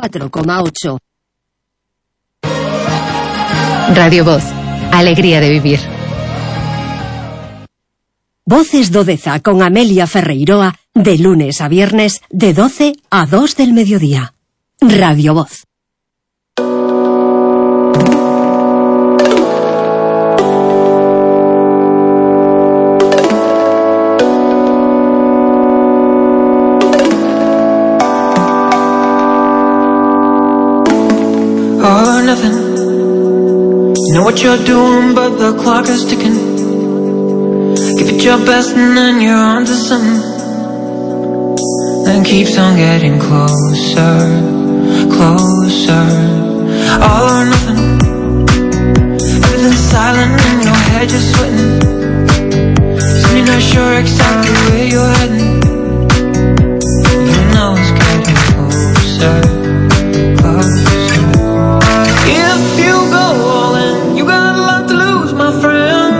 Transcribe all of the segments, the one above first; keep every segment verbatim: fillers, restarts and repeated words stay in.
cuatro coma ocho. Radio Voz, alegría de vivir. Voces do Deza con Amelia Ferreiroa, de lunes a viernes, de doce a dos del mediodía. Radio Voz. All or nothing. You know what you're doing, but the clock is ticking. Give it your best and then you're on to something. Then keeps on getting closer, closer. All or nothing. Everything's silent in your head, you're sweating. So you're not sure exactly where you're heading. You know it's getting closer, closer. If you go all in, you got a lot to lose, my friend.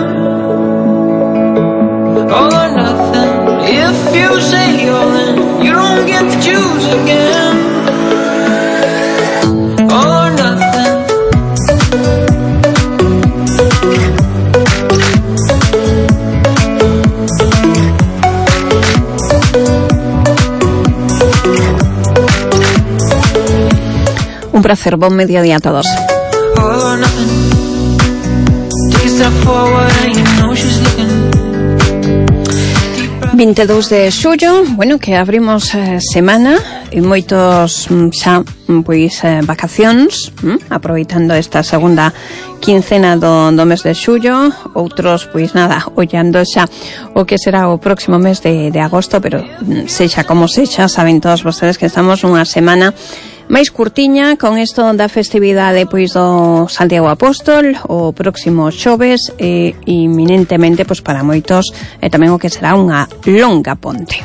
All or nothing. If you say all in, you don't get to choose again. All or nothing. Un placer, buen mediodía a todos. veintidós de xullo, bueno, que abrimos eh, semana e moitos xa pois eh, vacacións, hm, aproveitando esta segunda quincena do, do mes de xullo, outros pois nada, ollando xa o que será o próximo mes de, de agosto, pero sexa como sexa, saben todos vostedes que estamos unha semana máis curtiña con isto da festividade pois do Santiago Apóstol o próximo xoves e inminentemente pois para moitos e tamén o que será unha longa ponte.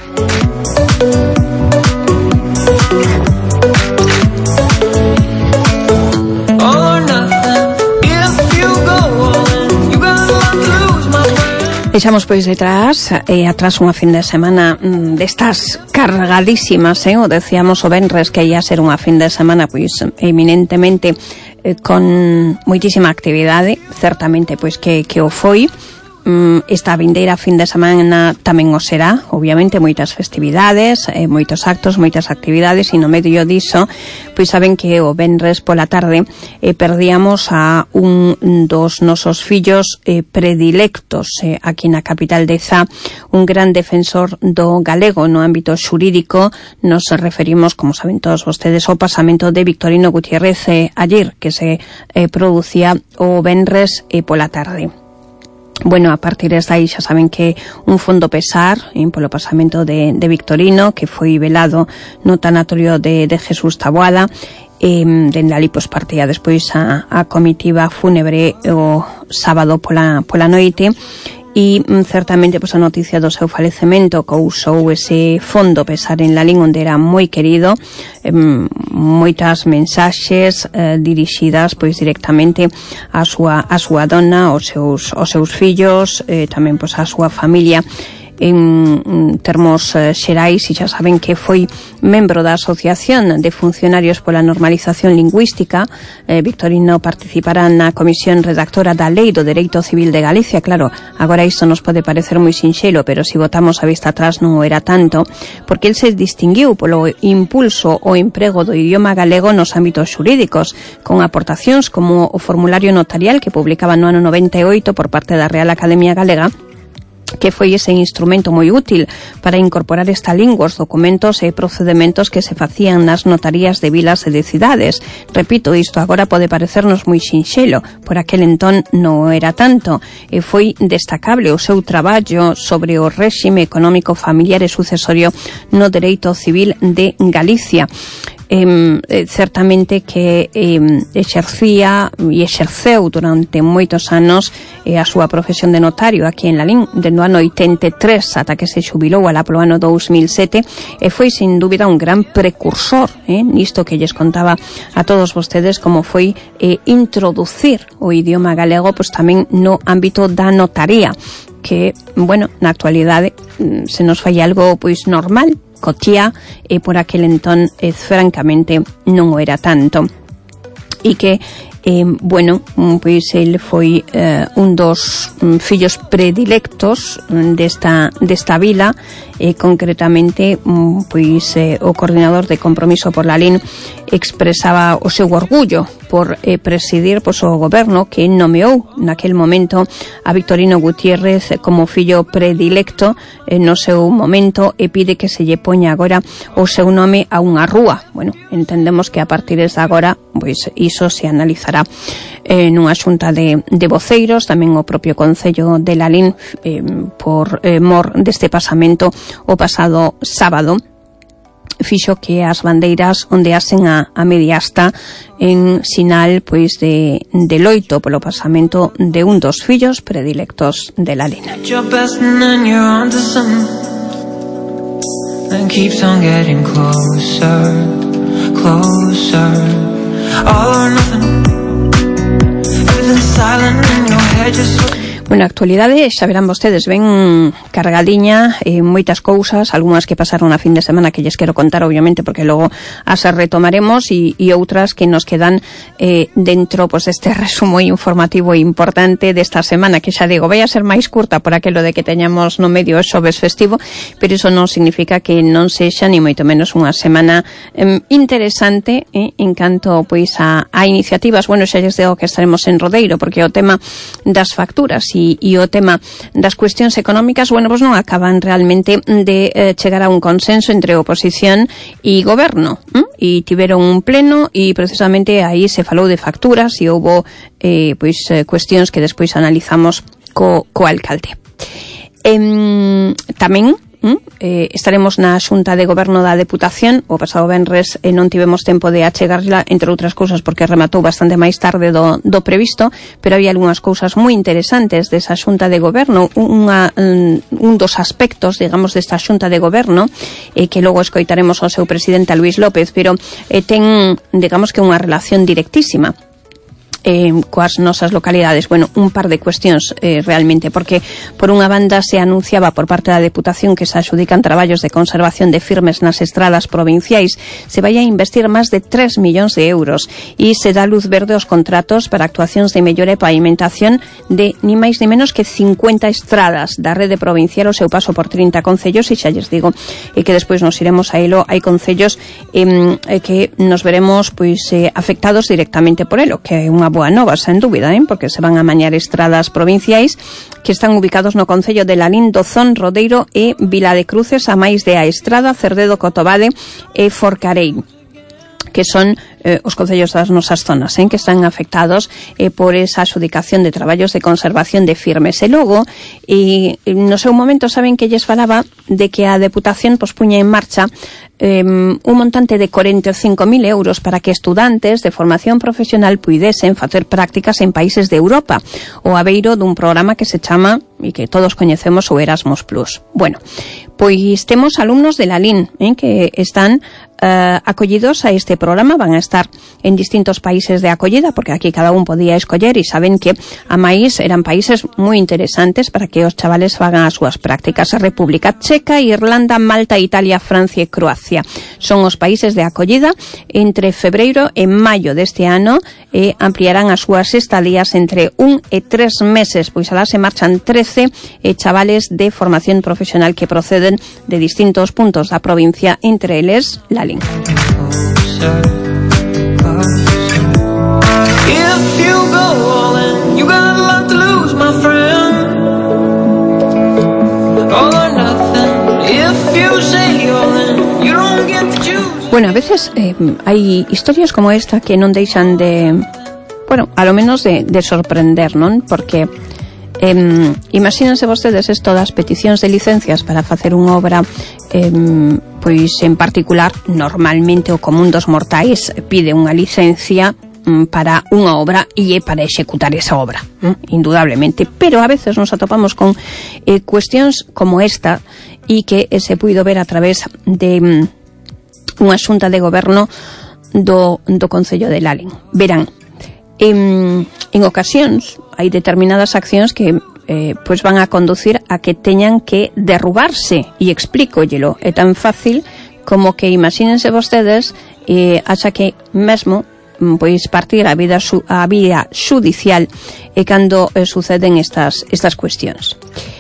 Echamos pois detrás e atrás unha fin de semana mm, destas cargadísimas, eh? O decíamos o venres que ia ser unha fin de semana pois eminentemente eh, con moitísima actividade, certamente pois que, que o foi. Mm, esta vindeira fin de semana tamén o será, obviamente moitas festividades, eh, moitos actos, moitas actividades e no medio diso, pois saben que o venres pola tarde eh, perdíamos a un dos nosos fillos eh, predilectos eh, aquí na capital de Zá, un gran defensor do galego no ámbito xurídico. Nos referimos, como saben todos vostedes, ao pasamento de Victorino Gutiérrez eh, ayer, que se eh, producía o venres eh, pola tarde. Bueno, a partir de aí xa saben que un fondo pesar eh, polo pasamento de, de Victorino, que foi velado no tanatorio de, de Jesús Taboada, e dende ali pois partía despois a, a comitiva fúnebre o sábado pola, pola noite. E certamente pois a noticia do seu falecemento causou ese fondo pesar en Lalín, onde era moi querido, eh, moitas mensaxes eh, dirixidas pois directamente á súa a súa dona, aos seus aos seus fillos, eh, tamén pois á súa familia. En termos eh, xerais, e xa saben que foi membro da Asociación de Funcionarios pola Normalización Lingüística. eh, Victorino participará na comisión redactora da Lei do Dereito Civil de Galicia. Claro, agora isto nos pode parecer moi sinxelo, pero se botamos a vista atrás non o era tanto, porque el se distinguiu polo impulso ao emprego do idioma galego nos ámbitos xurídicos, con aportacións como o formulario notarial que publicaba no ano noventa e oito por parte da Real Academia Galega, que foi ese instrumento moi útil para incorporar esta lingua aos documentos e procedementos que se facían nas notarías de vilas e de cidades. Repito, isto agora pode parecernos moi sinxelo, por aquel entón non era tanto, e foi destacable o seu traballo sobre o réxime económico familiar e sucesorio no dereito civil de Galicia. Eh, certamente que eh, exercía e exerceu durante moitos anos eh, a súa profesión de notario aquí en Lalín, dende o ano oitenta e tres ata que se xubilou alá polo ano dous mil sete, e foi sin dúbida un gran precursor eh, nisto que lles contaba a todos vostedes, como foi eh, introducir o idioma galego pois tamén no ámbito da notaría, que, bueno, na actualidade se nos fai algo pois normal, cotía, e por aquel entón, eh, francamente, non o era tanto. E que Eh, bueno, pois el foi eh, un dos um, fillos predilectos um, desta, desta vila, e eh, concretamente um, pois eh, o coordinador de Compromiso por Lalín expresaba o seu orgullo por eh, presidir pois, o goberno que nomeou naquel momento a Victorino Gutiérrez como fillo predilecto eh, no seu momento, e pide que se lle poña agora o seu nome a unha rúa. Bueno, entendemos que a partir de agora pois iso se analizará eh, nunha xunta de, de voceiros. Tamén o propio Concello de Lalín eh, por eh, mor deste pasamento o pasado sábado fixo que as bandeiras ondeasen a, a media asta en sinal pois de, de loito polo pasamento de un dos fillos predilectos de Lalín. Bueno, a actualidade, xa verán vostedes, ven cargadiña, eh, moitas cousas, algunhas que pasaron a fin de semana que lles quero contar, obviamente, porque logo as retomaremos, e, e outras que nos quedan eh, dentro pues, deste resumo informativo importante desta semana, que xa digo, vai a ser máis curta por aquelo de que teñamos no medio o xoves festivo, pero iso non significa que non sexa ni moito menos unha semana eh, interesante eh, en canto pois a, a iniciativas. Bueno, xa lles digo que estaremos en Rodeiro, porque o tema das facturas e E, e o tema das cuestións económicas, bueno, pois non acaban realmente de eh, chegar a un consenso entre oposición e goberno, ¿m? E tiveron un pleno e precisamente aí se falou de facturas e houbo eh, pois eh, cuestións que despois analizamos co, co alcalde. Eh, tamén ¿Mm? Eh, estaremos na Xunta de Goberno da Deputación. O pasado venres eh, non tivemos tempo de achegarla, entre outras cousas porque rematou bastante máis tarde do, do previsto, pero había algunhas cousas moi interesantes desa Xunta de Goberno. Unha, un, un dos aspectos, digamos, desta Xunta de Goberno eh, que logo escoitaremos ao seu presidente, a Luís López, pero eh, ten, digamos que unha relación directísima Eh, coas nosas localidades. Bueno, un par de cuestións eh, realmente, porque por unha banda se anunciaba por parte da Deputación que se adxudican traballos de conservación de firmes nas estradas provinciais, se vai a investir máis de tres millóns de euros e se dá luz verde aos contratos para actuacións de mellora e pavimentación de ni máis ni menos que cincuenta estradas da rede provincial o seu paso por trinta concellos, e xa lles digo e que despois nos iremos a elo. Hai concellos eh, que nos veremos pois eh, afectados directamente por elo, que é unha boa nova, sen dúbida, ¿eh? Porque se van a mañar estradas provinciais que están ubicados no concello de Lalín, Dozón, Rodeiro e Vila de Cruces, a máis de a Estrada, Cerdedo, Cotobade e Forcarei, que son eh, os concellos das nosas zonas, eh, que están afectados eh, por esa adxudicación de traballos de conservación de firmes. E logo, e no seu momento saben que lles falaba de que a Deputación pues, puña en marcha eh, un montante de cuarenta e cinco mil euros para que estudantes de formación profesional puidesen facer prácticas en países de Europa, o abeiro dun programa que se chama, e que todos coñecemos, o Erasmus Plus. Bueno, pois temos alumnos de Lalín eh, que están Uh, acollidos a este programa, van a estar en distintos países de acollida, porque aquí cada un podía escoller, e saben que a máis eran países moi interesantes para que os chavales fagan as súas prácticas. A República Checa, Irlanda, Malta, Italia, Francia e Croacia son os países de acollida. Entre febreiro e maio deste ano eh, ampliarán as súas estadías entre un e tres meses, pois alá se marchan trece eh, chavales de formación profesional que proceden de distintos puntos da provincia, entre eles la If you go all in, you got a lot to lose, my friend. All or nothing. If you say all in, you don't get to choose. Bueno, a veces eh, hai historias como esta que non deixan de, bueno, a lo menos de, de sorprender, non? Porque Eh, imagínense vostedes esto das peticións de licencias para facer unha obra, eh, pois en particular, normalmente o común dos mortais pide unha licencia mm, para unha obra e é para executar esa obra, mm, indudablemente, pero a veces nos atopamos con eh, cuestións como esta, e que eh, se puido ver a través de mm, unha xunta de goberno do, do Concello de Lalín. Verán, En, en ocasións hai determinadas accións que eh, pois van a conducir a que teñan que derrubarse. E explícollelo, é tan fácil como que imagínense vostedes eh, acha que mesmo pois partir a vida su, a vía xudicial e cando eh, suceden estas estas cuestións.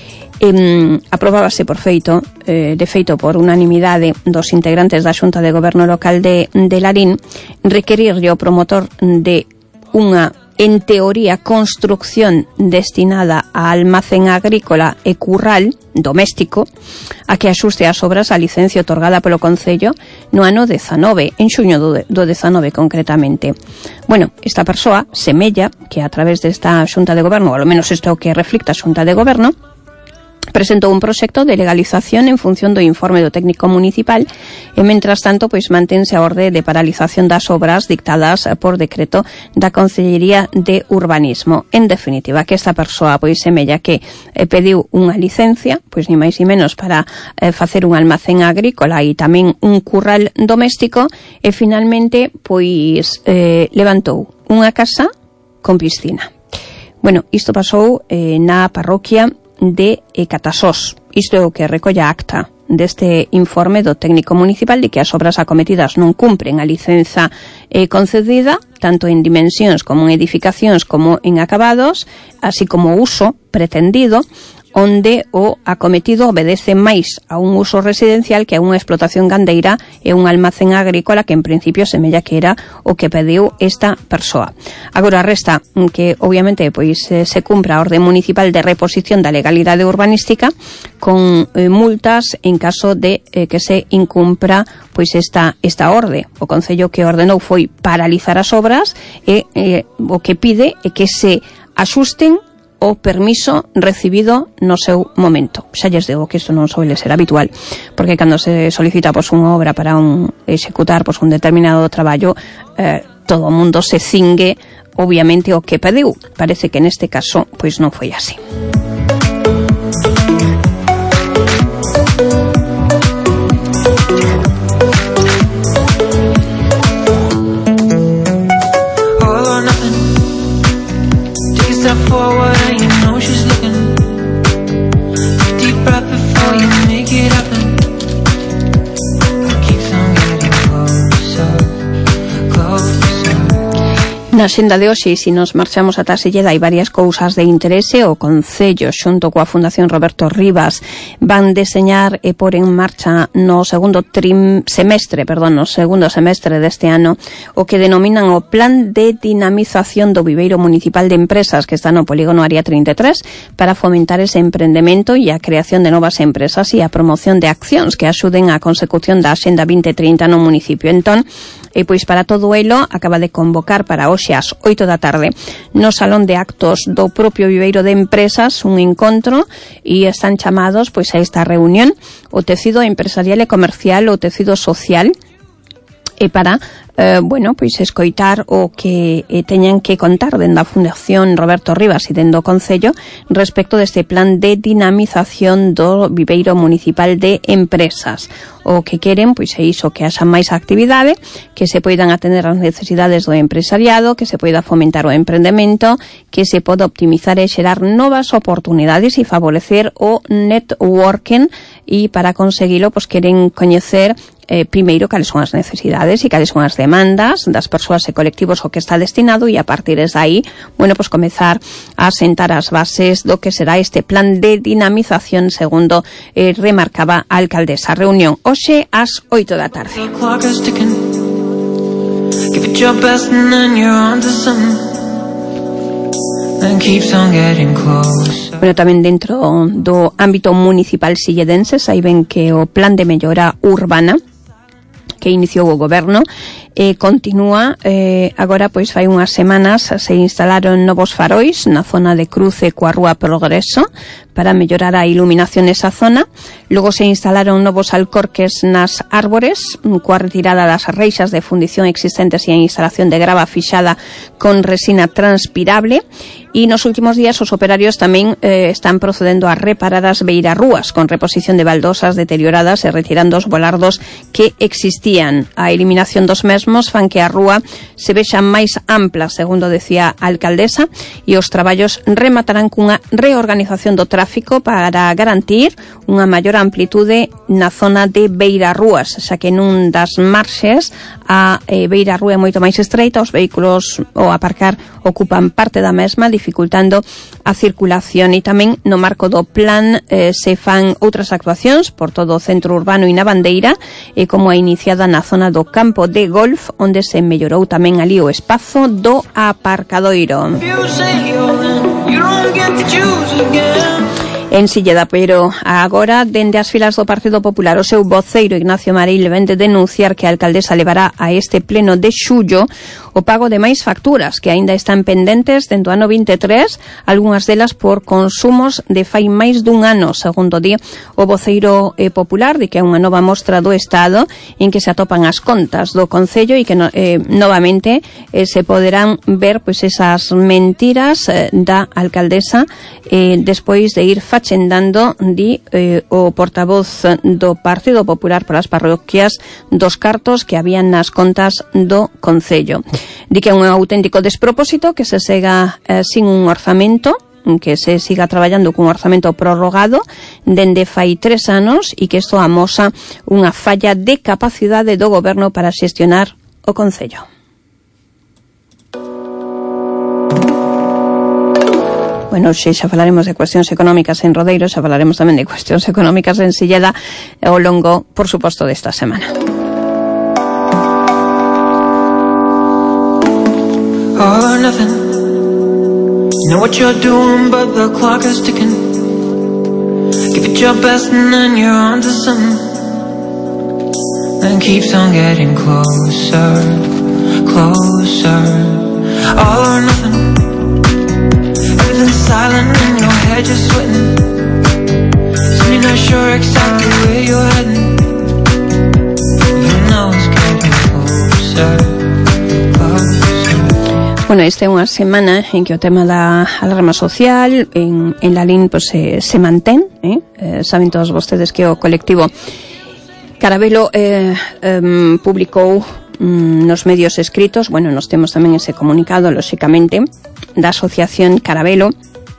Eh, aprobábase por feito, eh, de feito por unanimidade dos integrantes da Xunta de Goberno Local de, de Larín, requerirlle ao promotor de unha, en teoría, construcción destinada a almacén agrícola e curral doméstico a que axuste as obras a licencia otorgada polo Concello no ano dezanove, en xuño do, do dezanove concretamente. Bueno, esta persoa semella que a través desta Xunta de Goberno, ou ao menos isto é o que reflicta a Xunta de Goberno, presentou un proxecto de legalización en función do informe do técnico municipal e, mentras tanto, pois mantense a orde de paralización das obras dictadas por decreto da Consellería de Urbanismo. En definitiva, que esta persoa pois semella que eh, pediu unha licencia, pois ni máis ni menos para eh, facer un almacén agrícola e tamén un curral doméstico e finalmente pois eh, levantou unha casa con piscina. Bueno, isto pasou eh, na parroquia de eh, Catasós. Isto é o que recolle a acta deste informe do técnico municipal de que as obras acometidas non cumpren a licenza eh, concedida, tanto en dimensións como en edificacións como en acabados, así como uso pretendido, onde o acometido obedece máis a un uso residencial que a unha explotación gandeira e un almacén agrícola que en principio semella que era o que pediu esta persoa. Agora resta que obviamente pois se cumpra a orde municipal de reposición da legalidade urbanística con eh, multas en caso de eh, que se incumpra pois esta esta orde. O Concello que ordenou foi paralizar as obras e eh, o que pide é que se axusten o permiso recibido no seu momento. Xa lles digo que isto non suele ser habitual, porque cando se solicita pois, unha obra para un executar pois, un determinado traballo, eh, todo o mundo se cingue, obviamente, o que pediu. Parece que neste caso pois non foi así. Forward and you know she's looking. Take a deep breath before you make it happen. Keeps on getting closer, closer. Na xenda de hoxe, se nos marchamos ata Silleda, hai varias cousas de interese. O Concello, xunto coa Fundación Roberto Rivas, van deseñar e por en marcha no segundo trim, semestre, perdón, no segundo semestre deste ano, o que denominan o Plan de Dinamización do Viveiro Municipal de Empresas, que está no Polígono Área trinta e tres, para fomentar ese emprendemento e a creación de novas empresas e a promoción de accións que axuden á consecución da Axenda vinte trinta no municipio. Entón, e pois para todo elo, acaba de convocar para hoxe ás oito da tarde no Salón de Actos do propio Viveiro de Empresas un encontro e están chamados pois a esta reunión o tecido empresarial e comercial, o tecido social, e para eh, bueno, pois escoitar o que eh, teñan que contar dende a Fundación Roberto Rivas e dende o Concello respecto deste plan de dinamización do Viveiro Municipal de Empresas. O que queren, pois é iso, que haxa máis actividade, que se poidan atender as necesidades do empresariado, que se poida fomentar o emprendemento, que se poda optimizar e xerar novas oportunidades e favorecer o networking, e para conseguilo, pois queren coñecer eh, primeiro cales son as necesidades e cales son as demandas das persoas e colectivos ao que está destinado, e a partir de aí, bueno, pois comezar a sentar as bases do que será este plan de dinamización, segundo eh, remarcaba a alcaldesa. Reunión hoxe ás oito da tarde. Bueno, tamén dentro do ámbito municipal silledense saiben que o plan de mellora urbana que iniciou o goberno e continúa, eh, agora pois fai unhas semanas se instalaron novos farois na zona de cruce coa Rúa Progreso para mellorar a iluminación nesa zona. Logo se instalaron novos alcorques nas árbores, coa retirada das reixas de fundición existentes e a instalación de grava fixada con resina transpirable. E nos últimos días os operarios tamén eh, están procedendo a reparar as beirarrúas con reposición de baldosas deterioradas e retirando os volardos que existían. A eliminación dos mesmos fan que a rúa se vexa máis ampla, segundo decía a alcaldesa, e os traballos rematarán cunha reorganización do tráfico para garantir unha maior amplitude na zona de beirarrúas, xa que nun das marxes a eh, beirarrúa é moito máis estreita, os vehículos ao aparcar ocupan parte da mesma, dificultando a circulación. E tamén no marco do plan eh, se fan outras actuacións por todo o centro urbano e na Bandeira, e como a iniciada na zona do campo de golf, onde se mellorou tamén ali o espazo do aparcadoiro. En Silleda, pero agora, dende as filas do Partido Popular, o seu voceiro Ignacio Maril ven de denunciar que a alcaldesa levará a este pleno de xullo o pago de máis facturas que aínda están pendentes dentro do ano vinte e tres, algunhas delas por consumos de fai máis dun ano, segundo di o voceiro eh, popular, de que é unha nova mostra do Estado en que se atopan as contas do Concello e que no, eh, novamente eh, se poderán ver pois esas mentiras eh, da alcaldesa eh, despois de ir fachendando, di eh, o portavoz do Partido Popular para as parroquias, dos cartos que habían nas contas do Concello. Di que é un auténtico despropósito que se sega eh, sin un orzamento, que se siga traballando cun orzamento prorrogado dende fai tres anos e que isto amosa unha falla de capacidade do goberno para xestionar o Concello. Bueno, xe xa falaremos de cuestións económicas en Rodeiro, xa falaremos tamén de cuestións económicas en Silleda ao longo, por suposto, desta semana. All or nothing. You know what you're doing, but the clock is ticking. Give it your best and then you're on to something. Then keeps on getting closer, closer. All or nothing. Everything's silent in your head, you're sweating. So you're not sure exactly where you're heading. You know it's getting closer, closer. Bueno, esta é unha semana en que o tema da alarma social en, en Lalín pues, se, se mantén, eh? Eh, saben todos vostedes que o colectivo Carabelo eh, eh, publicou mm, nos medios escritos, bueno, nos temos tamén ese comunicado, lóxicamente, da Asociación Carabelo,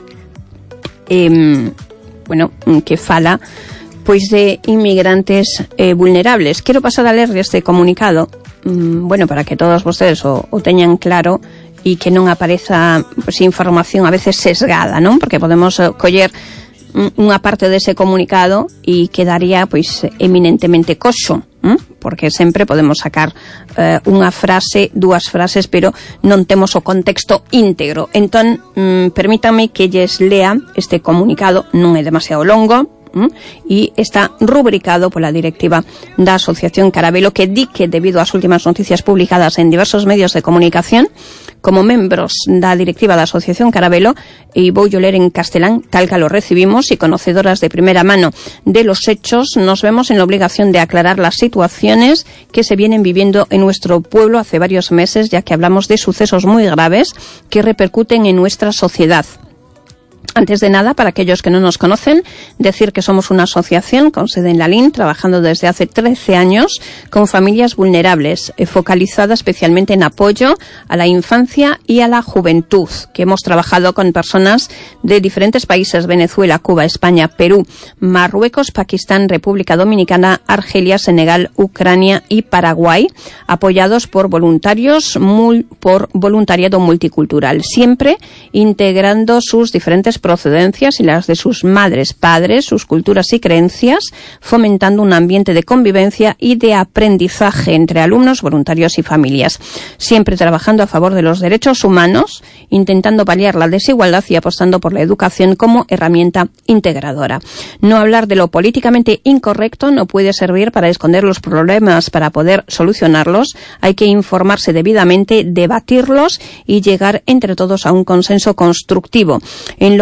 eh, bueno, que fala pois de inmigrantes eh, vulnerables. Quero pasar a ler este comunicado, mm, bueno, para que todos vostedes o, o teñan claro e que non apareza pues, información a veces sesgada, non? Porque podemos uh, coller unha parte dese comunicado e quedaría pois eminentemente coxo, ¿eh? Porque sempre podemos sacar uh, unha frase, dúas frases, pero non temos o contexto íntegro. Entón, um, permítame que lles lea este comunicado, non é demasiado longo, ¿Mm? E está rubricado pola directiva da Asociación Carabelo, que di que debido ás últimas noticias publicadas en diversos medios de comunicación, como membros da directiva da Asociación Carabelo, e vou ler en castelán tal que lo recibimos, y conocedoras de primera mano de los hechos, nos vemos en la obligación de aclarar las situaciones que se vienen viviendo en nuestro pueblo hace varios meses, ya que hablamos de sucesos muy graves que repercuten en nuestra sociedad. Antes de nada, para aquellos que no nos conocen, decir que somos una asociación con sede en Lalín, trabajando desde hace trece años con familias vulnerables, eh, focalizada especialmente en apoyo a la infancia y a la juventud, que hemos trabajado con personas de diferentes países: Venezuela, Cuba, España, Perú, Marruecos, Pakistán, República Dominicana, Argelia, Senegal, Ucrania y Paraguay, apoyados por voluntarios, mul, por voluntariado multicultural, siempre integrando sus diferentes procedencias y las de sus madres, padres, sus culturas y creencias, fomentando un ambiente de convivencia y de aprendizaje entre alumnos, voluntarios y familias, siempre trabajando a favor de los derechos humanos, intentando paliar la desigualdad y apostando por la educación como herramienta integradora. No hablar de lo políticamente incorrecto no puede servir para esconder los problemas. Para poder solucionarlos hay que informarse debidamente, debatirlos y llegar entre todos a un consenso constructivo. En lo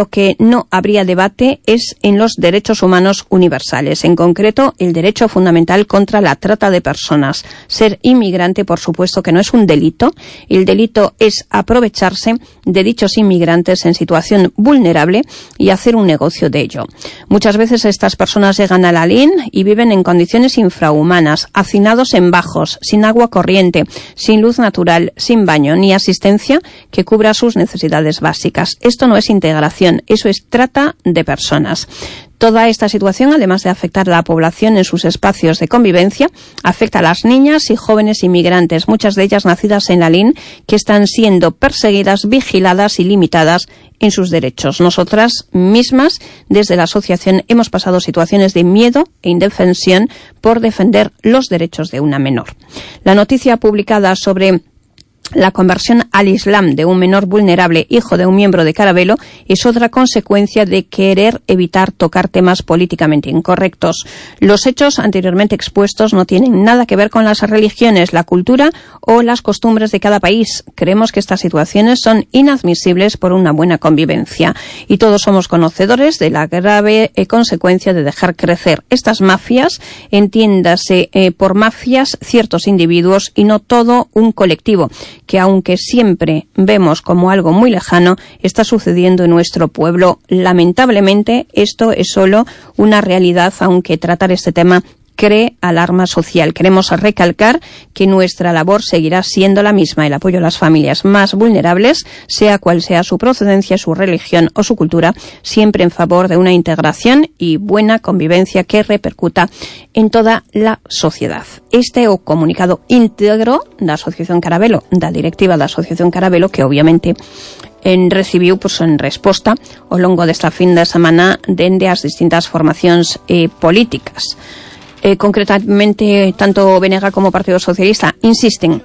que no habría debate es en los derechos humanos universales, en concreto el derecho fundamental contra la trata de personas. Ser inmigrante, por supuesto, que no es un delito. El delito es aprovecharse de dichos inmigrantes en situación vulnerable y hacer un negocio de ello. Muchas veces estas personas llegan a Lalín y viven en condiciones infrahumanas, hacinados en bajos, sin agua corriente, sin luz natural, sin baño ni asistencia que cubra sus necesidades básicas. Esto no es integración, eso es trata de personas. Toda esta situación, además de afectar a la población en sus espacios de convivencia, afecta a las niñas y jóvenes inmigrantes, muchas de ellas nacidas en Lalín, que están siendo perseguidas, vigiladas y limitadas en sus derechos. Nosotras mismas, desde la asociación, hemos pasado situaciones de miedo e indefensión por defender los derechos de una menor. La noticia publicada sobre la conversión al Islam de un menor vulnerable, hijo de un miembro de Caravelo, es otra consecuencia de querer evitar tocar temas políticamente incorrectos. Los hechos anteriormente expuestos no tienen nada que ver con las religiones, la cultura o las costumbres de cada país. Creemos que estas situaciones son inadmisibles por una buena convivencia. Y todos somos conocedores de la grave eh, consecuencia de dejar crecer estas mafias, entiéndase eh, por mafias ciertos individuos y no todo un colectivo, que aunque siempre vemos como algo muy lejano, está sucediendo en nuestro pueblo. Lamentablemente, esto es solo una realidad, aunque tratar este tema cree alarma social. Queremos recalcar que nuestra labor seguirá siendo la misma, el apoyo a las familias más vulnerables, sea cual sea su procedencia, su religión o su cultura, siempre en favor de una integración y buena convivencia que repercuta en toda la sociedad. Este é o comunicado íntegro da Asociación Caravelo, da directiva da Asociación Caravelo, que obviamente en recibiu pues, en resposta ao longo desta fin de semana dende as distintas formacións eh, políticas. Eh, concretamente, tanto B N G como Partido Socialista insisten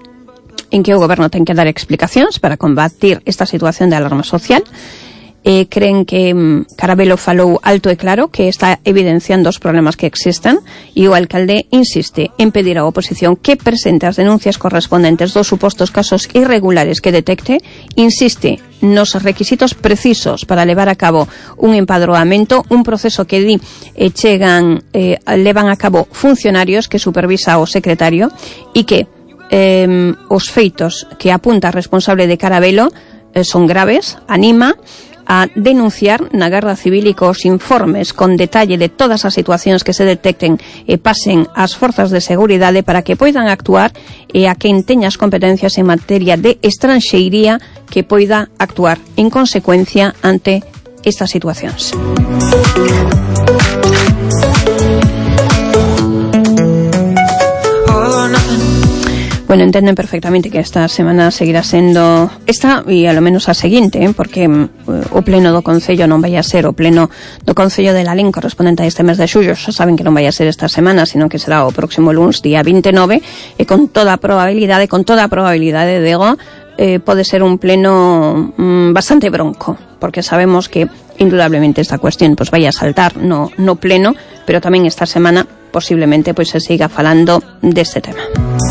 en que o goberno ten que dar explicacións para combatir esta situación de alarma social. Eh, creen que mm, Caravelo falou alto e claro que está evidenciando os problemas que existen e o alcalde insiste en pedir á oposición que presente as denuncias correspondentes dos supostos casos irregulares que detecte, insiste nos requisitos precisos para levar a cabo un empadroamento, un proceso que di eh, chegan, eh, levan a cabo funcionarios que supervisa o secretario e que eh, os feitos que apunta responsable de Caravelo eh, son graves, anima a denunciar na Garda Civil e cos informes con detalle de todas as situacións que se detecten e pasen ás forzas de seguridade para que poidan actuar e a quen teña as competencias en materia de estranxeiría que poida actuar en consecuencia ante estas situacións. Bueno, entenden perfectamente que esta semana seguirá sendo esta e a lo menos a seguinte, ¿eh? Porque eh, o pleno do Concello non vai a ser o pleno do Concello de Lalín correspondente a este mes de xullo, xa saben que non vai a ser esta semana, sino que será o próximo luns, día vinte e nove, e con toda a probabilidade, con toda a probabilidade, digo, eh, pode ser un pleno mm, bastante bronco, porque sabemos que indudablemente esta cuestión pues vai a saltar no, no pleno, pero tamén esta semana posiblemente pues se siga falando deste tema.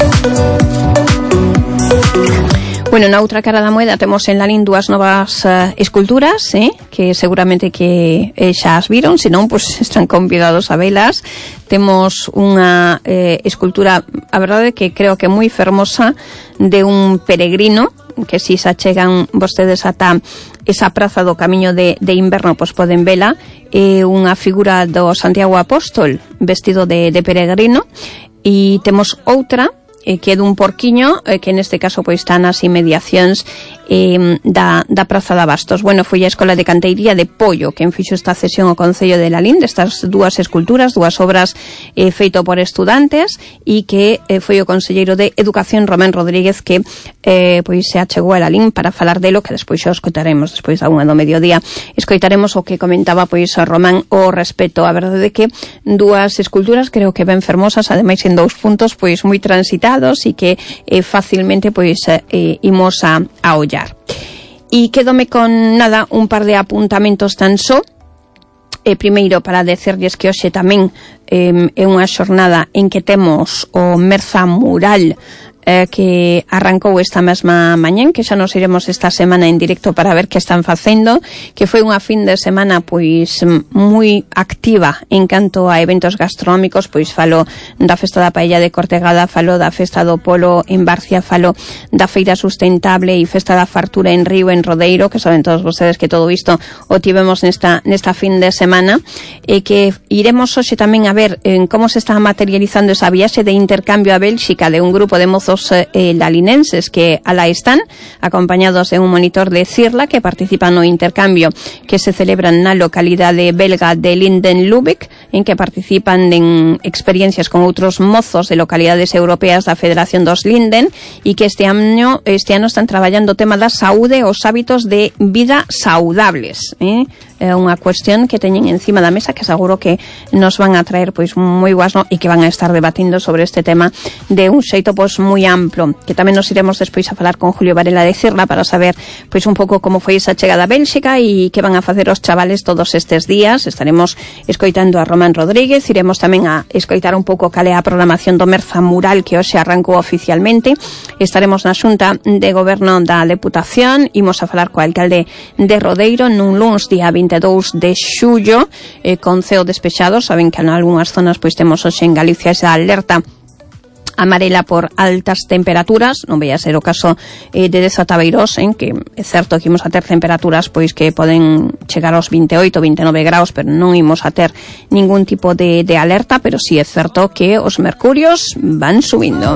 Bueno, na outra cara da moeda temos en Lalín dúas novas uh, esculturas, eh, que seguramente que eh, xa as viron, senón pues están convidados a velas. Temos unha eh, escultura, a verdade que creo que moi fermosa, de un peregrino, que si se achegan vostedes ata esa praza do Camiño de, de Inverno, pois poden vela, é eh, unha figura do Santiago Apóstol vestido de, de peregrino. E temos outra eh, que é dun porquiño, eh, que neste caso pois está nas inmediacións eh, da, da Praza de Abastos. Bueno, foi a Escola de Canteiría de Pollo quen fixo esta cesión ao Concello de Lalín destas dúas esculturas, dúas obras eh, feito por estudantes, e que eh, foi o conselleiro de Educación, Romén Rodríguez, que eh, pois se achegou a Lalín para falar delo, que despois xa escoitaremos despois da unha do mediodía. Escoitaremos o que comentaba pois a Román o respecto. A verdade é que dúas esculturas creo que ben fermosas, ademais en dous puntos pois moi transitados e que eh, facilmente pois eh, imos a, a ollar. E quedome con nada un par de apuntamentos tan só. Eh, primeiro, para decerlles que hoxe tamén eh, é unha xornada en que temos o Merza Mural eh, que arrancou esta mesma mañán, que xa nos iremos esta semana en directo para ver que están facendo, que foi unha fin de semana pois moi activa en canto a eventos gastronómicos. Pois falo da Festa da Paella de Cortegada, falo da Festa do Polo en Barcia, falo da Feira Sustentable e Festa da Fartura en Río, en Rodeiro, que saben todos vostedes que todo isto o tivemos nesta, nesta fin de semana, e que iremos hoxe tamén a ver en como se está materializando esa viaxe de intercambio a Bélxica de un grupo de mozos eh, lalinenses que alá están, acompañados de un monitor de CIRLA que participan no intercambio que se celebran na localidade belga de Linden-Lübeck, en que participan en experiencias con outros mozos de localidades europeas da Federación dos Linden, e que este ano, este ano están traballando o tema da saúde e os hábitos de vida saudables, eh? É unha cuestión que teñen encima da mesa que seguro que nos van a traer pois moi boas, no? E que van a estar debatindo sobre este tema de un xeito pois moi amplo, que tamén nos iremos despois a falar con Julio Varela de Cirla para saber pois un pouco como foi esa chegada a Bélxica e que van a facer os chavales todos estes días. Estaremos escoitando a Román Rodríguez, iremos tamén a escoitar un pouco cal é a programación do Merza Mural que hoxe arrancou oficialmente. Estaremos na Xunta de Goberno da Deputación, imos a falar co alcalde de Rodeiro nun luns día veintidós de xullo, eh, con ceo despexado. Saben que en algunhas zonas pois temos hoxe en Galicia esa alerta amarela por altas temperaturas, non vai a ser o caso eh, de Desatabeiros, en que é certo que imos a ter temperaturas pois que poden chegar aos veintioito, veintinove graus, pero non imos a ter ningún tipo de, de alerta, pero sí é certo que os mercurios van subindo.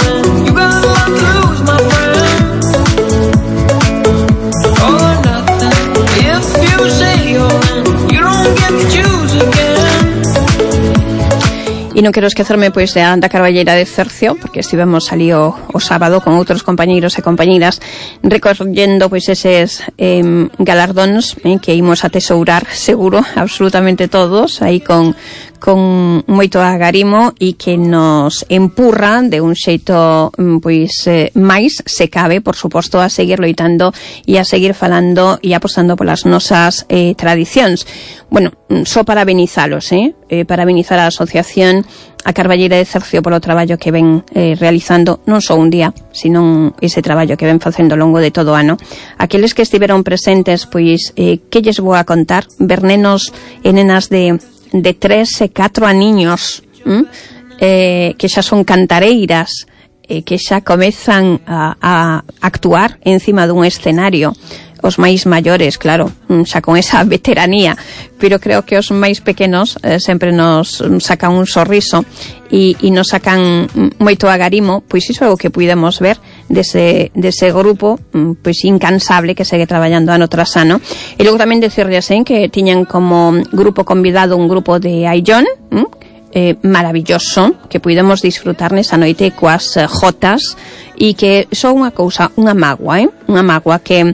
E non quero esquecerme pois da, da Carballeira de Cercio, porque estivemos ali o, o sábado con outros compañeiros e compañeiras recollendo pois eses eh, galardóns eh, que imos a tesourar seguro, absolutamente todos, aí con con moito agarimo e que nos empurra de un xeito pois eh, máis se cabe, por suposto, a seguir loitando e a seguir falando e apostando polas nosas eh, tradicións. Bueno, só para benizalos, eh? eh para benizar a asociación a Carballeira de Cercio polo traballo que ven eh, realizando non só un día, sino ese traballo que ven facendo ao longo de todo o ano. Aqueles que estiveron presentes, pois, eh, que lles vou a contar? Ver nenos e nenas de de tres e catro aniños ¿m? eh, que xa son cantareiras, eh, que xa comezan a, a actuar encima dun escenario. Os máis maiores, claro, xa con esa veteranía, pero creo que os máis pequenos eh, sempre nos sacan un sorriso e, e nos sacan moito agarimo, pois iso é o que puidemos ver dese, dese grupo pois incansable que segue traballando ano tras ano. E logo tamén decirles eh, que tiñan como grupo convidado un grupo de Aillón, eh, maravilloso, que puidemos disfrutar nesa noite coas eh, jotas, e que só unha cousa, unha mágoa, eh? unha mágoa que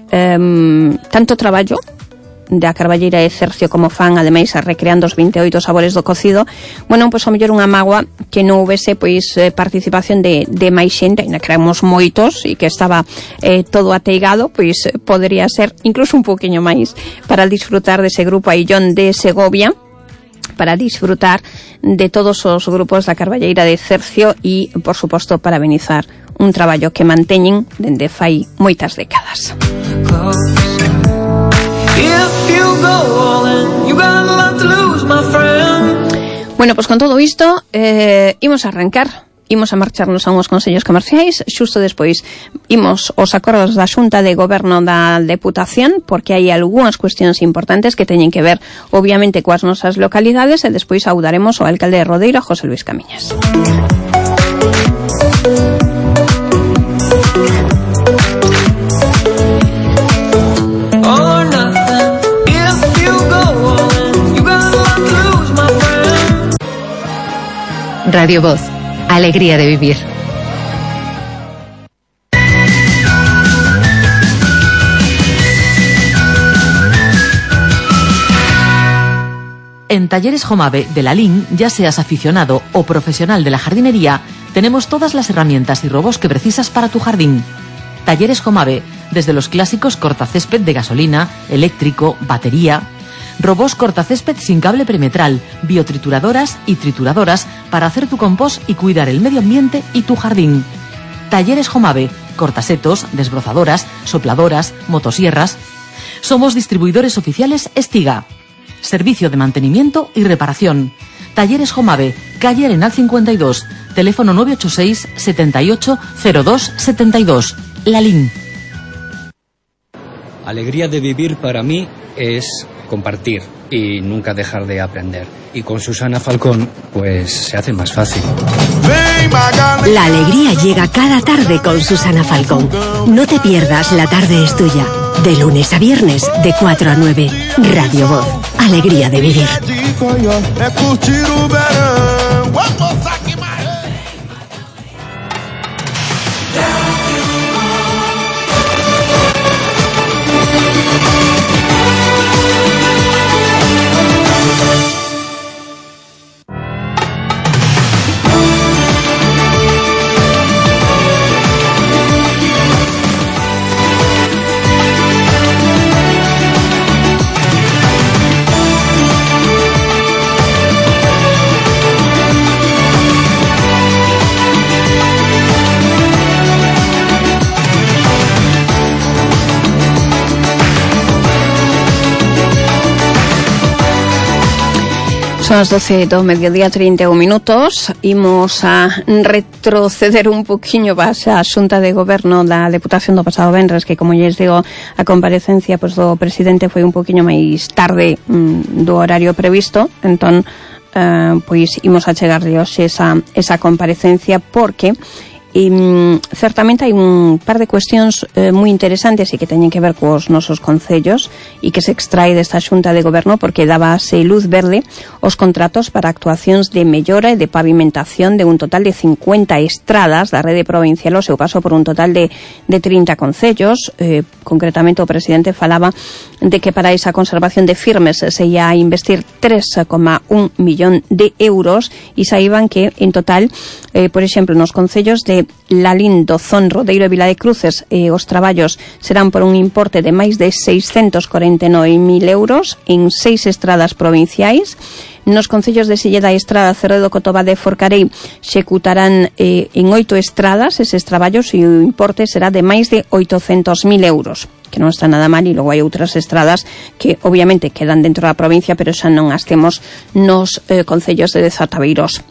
Um, tanto traballo da Carballeira de Cercio como fan, ademais, recreando os veintioito sabores do cocido. Bueno, pois ao mellor unha mágoa que non houvese pois eh, participación de, de máis xente, ainda que éramos moitos e que estaba eh, todo ateigado, pois podería ser incluso un poquinho máis para disfrutar dese grupo Aillón de Segovia, para disfrutar de todos os grupos da Carballeira de Cercio e, por suposto, para benizar un traballo que manteñen dende fai moitas décadas. Bueno, pois con todo isto eh, imos a arrancar, imos a marcharnos a unhos consellos comerciais, xusto despois imos os acordos da Xunta de Goberno da Deputación, porque hai algunhas cuestións importantes que teñen que ver obviamente coas nosas localidades, e despois saudaremos ao alcalde de Rodeiro, José Luis Camiñas. Radio Voz, alegría de vivir. En Talleres Jomave de la Lin, ya seas aficionado o profesional de la jardinería, tenemos todas las herramientas y robos que precisas para tu jardín. Talleres Jomave, desde los clásicos cortacésped de gasolina, eléctrico, batería, robos cortacésped sin cable perimetral, biotrituradoras y trituradoras para hacer tu compost y cuidar el medio ambiente y tu jardín. Talleres Jomave, cortasetos, desbrozadoras, sopladoras, motosierras. Somos distribuidores oficiales Estiga. Servicio de mantenimiento y reparación. Talleres Jomave, calle Arenal cincuenta y dos, teléfono nueve ocho seis, setenta y ocho, cero dos setenta y dos. Lalín. Alegría de vivir para mí es compartir y nunca dejar de aprender. Y con Susana Falcón, pues se hace más fácil. La alegría llega cada tarde con Susana Falcón. No te pierdas La Tarde es Tuya. De lunes a viernes, de cuatro a nueve. Radio Voz. Alegría de vivir. Son as doce do mediodía, trinta e un minutos. Imos a retroceder un poquinho base a Xunta de Goberno da Deputación do pasado venres, que, como lles digo, a comparecencia pues, do presidente foi un poquinho máis tarde mm, do horario previsto. Entón, uh, pois imos a chegarlle hoxe esa, esa comparecencia porque E mm, certamente hai un par de cuestións eh, moi interesantes e que teñen que ver cos nosos concellos e que se extrae desta Xunta de Goberno porque dábase luz verde os contratos para actuacións de mellora e de pavimentación de un total de cincuenta estradas da rede provincial ao seu paso por un total de, de trinta concellos. Eh, concretamente o presidente falaba de que para esa conservación de firmes se ia a investir tres coma un millón de euros e saiban que en total, eh, por exemplo, nos concellos de Lalín, Dozón, Rodeiro e Vila de Cruces eh, os traballos serán por un importe de máis de seiscentos corenta e nove mil euros en seis estradas provinciais. Nos concellos de Silleda e Estrada, Cerredo, Cotobade e Forcarei executarán eh, en oito estradas eses traballos e o importe será de máis de oitocentos mil euros, que non está nada mal, e logo hai outras estradas que obviamente quedan dentro da provincia, pero xa non as temos nos eh, concellos de Dezatabeiros.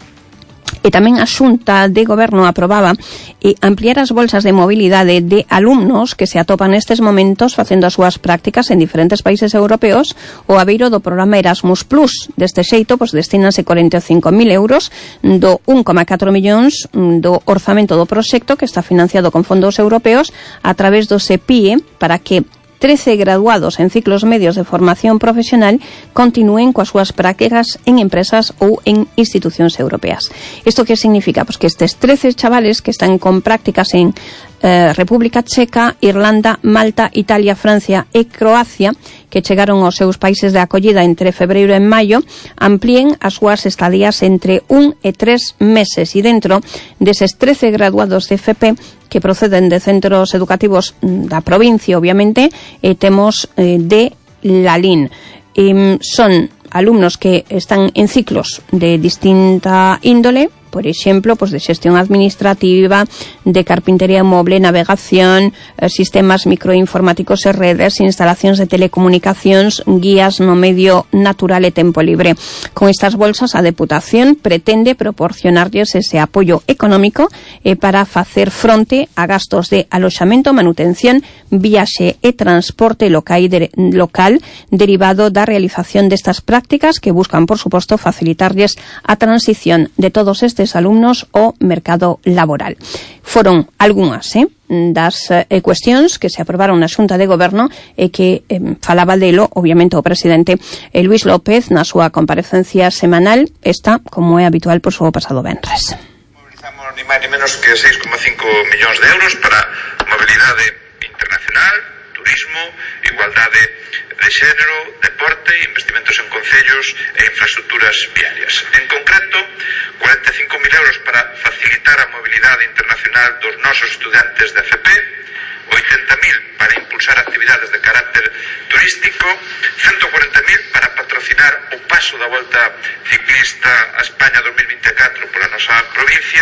E tamén a Xunta de Goberno aprobaba e ampliar as bolsas de mobilidade de alumnos que se atopan nestes momentos facendo as súas prácticas en diferentes países europeos o abeiro do programa Erasmus Plus. Deste xeito, pois, destínanse corenta e cinco mil euros do un coma catro millóns do orzamento do proxecto que está financiado con fondos europeos a través do SEPIE para que trece graduados en ciclos medios de formación profesional continúen coas súas prácticas en empresas ou en institucións europeas. Isto que significa? Pois que estes trece chavales que están con prácticas en eh, República Checa, Irlanda, Malta, Italia, Francia e Croacia, que chegaron aos seus países de acollida entre febreiro e maio, amplíen as súas estadías entre un e tres meses, e dentro deses trece graduados de F P que proceden de centros educativos da provincia, obviamente, eh, temos eh, de Lalín. Eh, son alumnos que están en ciclos de distinta índole, por exemplo, pues de xestión administrativa, de carpintería moble, navegación, eh, sistemas microinformáticos e redes, instalacións de telecomunicacións, guías no medio natural e tempo libre. Con estas bolsas, a Deputación pretende proporcionarlles ese apoio económico eh, para facer fronte a gastos de aloxamento, manutención, viaxe e transporte local, de, local derivado da realización destas prácticas que buscan, por suposto, facilitarlles a transición de todos estes alumnos ao mercado laboral. Foron algunhas eh, das eh, cuestións que se aprobaron na Xunta de Goberno e que eh, falaba delo, obviamente, o presidente eh, Luís López na súa comparecencia semanal, esta, como é habitual, por súa pasado venres. Mobilizamos ni máis ni menos que seis coma cinco millóns de euros para mobilidade internacional, turismo, igualdade de xénero, deporte, investimentos en concellos e infraestructuras viarias. En concreto, cuarenta e cinco mil euros para facilitar a mobilidade internacional dos nosos estudantes de F P, oitenta mil para impulsar actividades de carácter turístico, ciento cuarenta mil para patrocinar o paso da Volta Ciclista a España dos mil vinte e catro pola nosa provincia,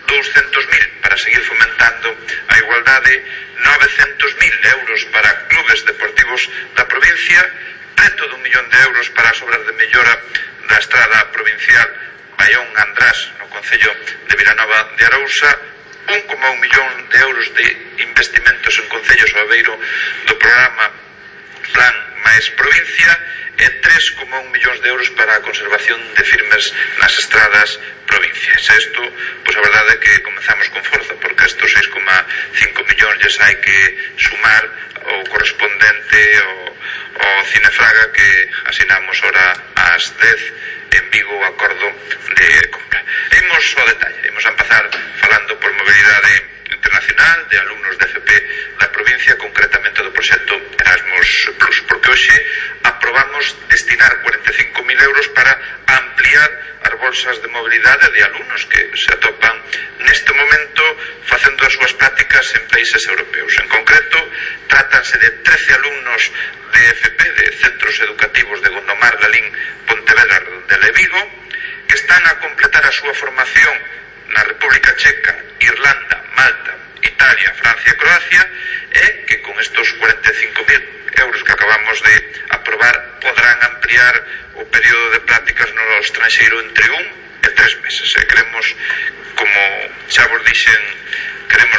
douscentos mil para seguir fomentando a igualdade, novecentos mil euros para clubes deportivos da provincia, preto dun millón de euros para as obras de mellora da estrada provincial Baión-András no concello de Vilanova de Arousa, un coma un millón de euros de investimentos en concellos ao beiro do programa Plan máis Provincia e tres coma un millóns de euros para a conservación de firmes nas estradas provincias. Isto, pois a verdade é que comenzamos con forza, porque estes seis coma cinco millóns lles hai que sumar o correspondente ao, ao Cinefraga que asinamos ora ás dez en Vigo o acordo de compra. Imos ao detalle, imos a empezar falando por mobilidade internacional de alumnos de F P da provincia, concretamente do proxecto Erasmus Plus, porque hoxe aprobamos destinar cuarenta e cinco mil euros para ampliar as bolsas de mobilidade de alumnos que se atopan neste momento facendo as súas prácticas en países europeos. En concreto, trátanse de trece alumnos de F P, de centros educativos de Gondomar, Lalín, Pontevedra de Levigo, que están a completar a súa formación na República Checa, Irlanda, Malta, Italia, Francia e Croacia, e que con estos cuarenta e cinco mil euros que acabamos de aprobar podrán ampliar o período de prácticas no estranxeiro entre un e tres meses. E queremos, como xa vos dixen, queremos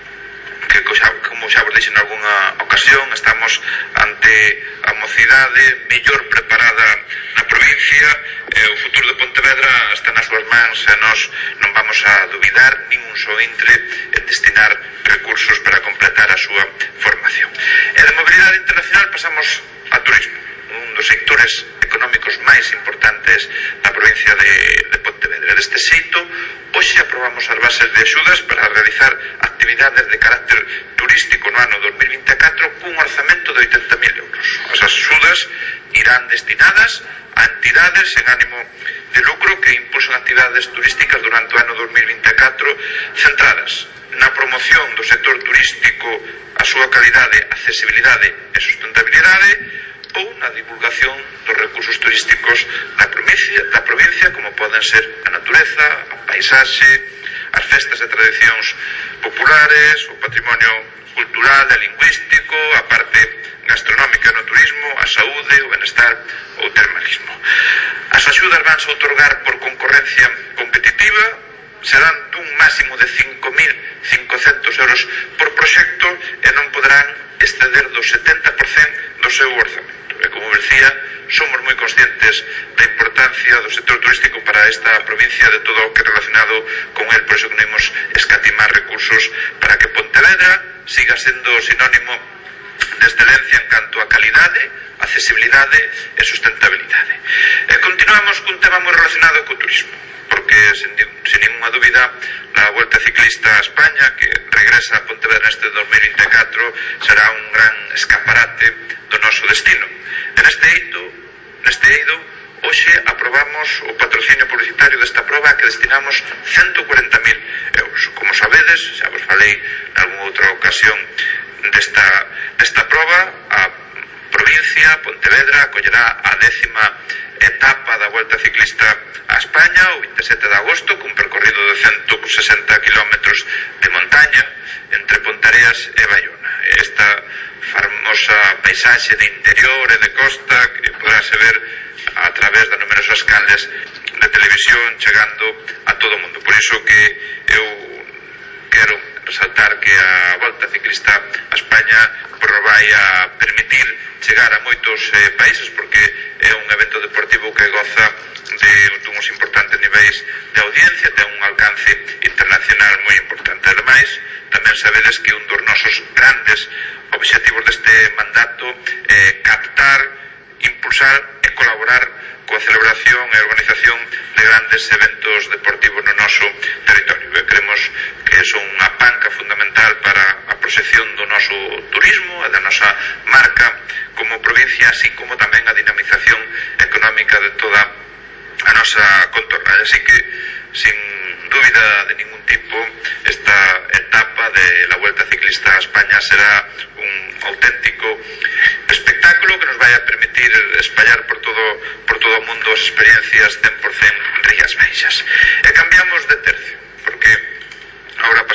que, como xa vos dixen en algunha ocasión, estamos ante a mocidade mellor preparada na provincia, e o futuro de Pontevedra está nas súas mans e nós non vamos a dubidar nin un só intre en destinar recursos para completar a súa formación. E de mobilidade internacional pasamos a turismo, un dos sectores económicos máis importantes da provincia de, de Pontevedra. Deste xeito, hoxe aprobamos as bases de axudas para realizar actividades de carácter turístico no ano dos mil vinte e catro cun orzamento de oitenta mil euros. As axudas irán destinadas a entidades en ánimo de lucro que impulsan actividades turísticas durante o ano dos mil vinte e catro centradas na promoción do sector turístico, a súa calidade, accesibilidade e sustentabilidade, ou na divulgación dos recursos turísticos da provincia, da provincia como poden ser a natureza, a paisaxe, as festas e tradicións populares, o patrimonio cultural e lingüístico, a parte gastronómica no turismo, a saúde, o benestar ou o termalismo. As axudas vanse outorgar por concorrencia competitiva, serán dun máximo de cinco mil cincocentos euros por proxecto e non poderán exceder do setenta por cento do seu orzamento. E como decía, somos moi conscientes da importancia do sector turístico para esta provincia, de todo o que é relacionado con el, por iso que non imos escatimar recursos para que Pontevedra siga sendo sinónimo de excelencia en canto a calidade, accesibilidade e sustentabilidade. E continuamos cun tema moi relacionado co turismo, porque sin, sin ninguna dúbida a Volta Ciclista a España, que regresa a Pontevedra neste dos mil vinte e catro, será un gran escaparate do noso destino. E neste eido, neste eido hoxe aprobamos o patrocinio publicitario desta proba, que destinamos ciento cuarenta mil euros. Como sabedes, xa vos falei en algunha outra ocasión desta, desta proba, a provincia, Pontevedra, acollerá a décima etapa da Volta Ciclista a España o vinte e sete de agosto, cun percorrido de ciento sesenta kilómetros de montaña entre Pontareas e Baiona. Esta famosa paisaxe de interior e de costa que poderase ver a través das numerosas canles de televisión chegando a todo o mundo. Por iso que eu quero resaltar que a Volta Ciclista a España nos vai a permitir chegar a moitos eh, países, porque é un evento deportivo que goza de uns importantes niveis de audiencia, ten un alcance internacional moi importante. Ademais, tamén sabedes que un dos nosos grandes obxectivos deste mandato é captar, impulsar e colaborar coa celebración e organización de grandes eventos deportivos no noso territorio. E creemos que son unha panca fundamental para a proxección do noso turismo e da nosa marca como provincia, así como tamén a dinamización económica de toda a nosa contorna. Así que, sin dúbida de ningún tipo, esta etapa de la Vuelta Ciclista a España será un auténtico espectáculo que nos vai a permitir espallar por todo por todo o mundo as experiencias cen por cento Rías Baixas. E cambiamos de tercio, porque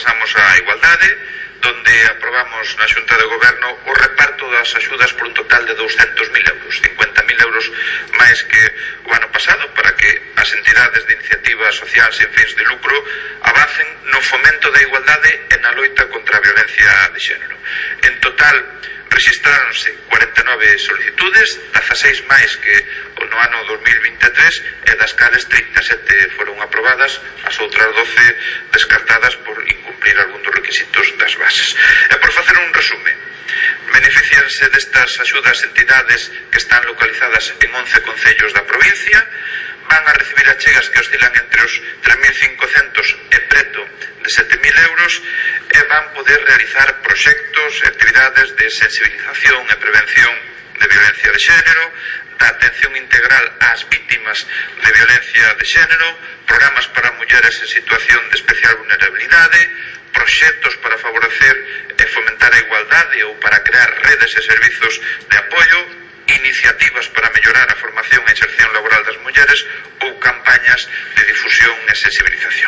pasamos a igualdade, donde aprobamos na Xunta de Goberno o reparto das axudas por un total de douscentos mil euros, cincuenta mil euros máis que o ano pasado, para que as entidades de iniciativa social sen fins de lucro avancen no fomento da igualdade e na loita contra a violencia de xénero. En total, rexistráronse cuarenta e nove solicitudes, dezaseis máis que o no ano dos mil vinte e tres, e das cales trinta e sete foron aprobadas, as outras doce descartadas por incumplir algún dos requisitos das bases. E por facer un resume, beneficianse destas axudas entidades que están localizadas en once concellos da provincia, van a recibir achegas que oscilan entre os tres mil cincocentos e preto de sete mil euros, e van poder realizar proxectos e actividades de sensibilización e prevención de violencia de xénero, da atención integral ás vítimas de violencia de xénero, programas para mulleres en situación de especial vulnerabilidade, proxectos para favorecer e fomentar a igualdade ou para crear redes e servizos de apoio, iniciativas para mellorar a formación e inserción laboral das mulleres ou campañas de difusión e sensibilización.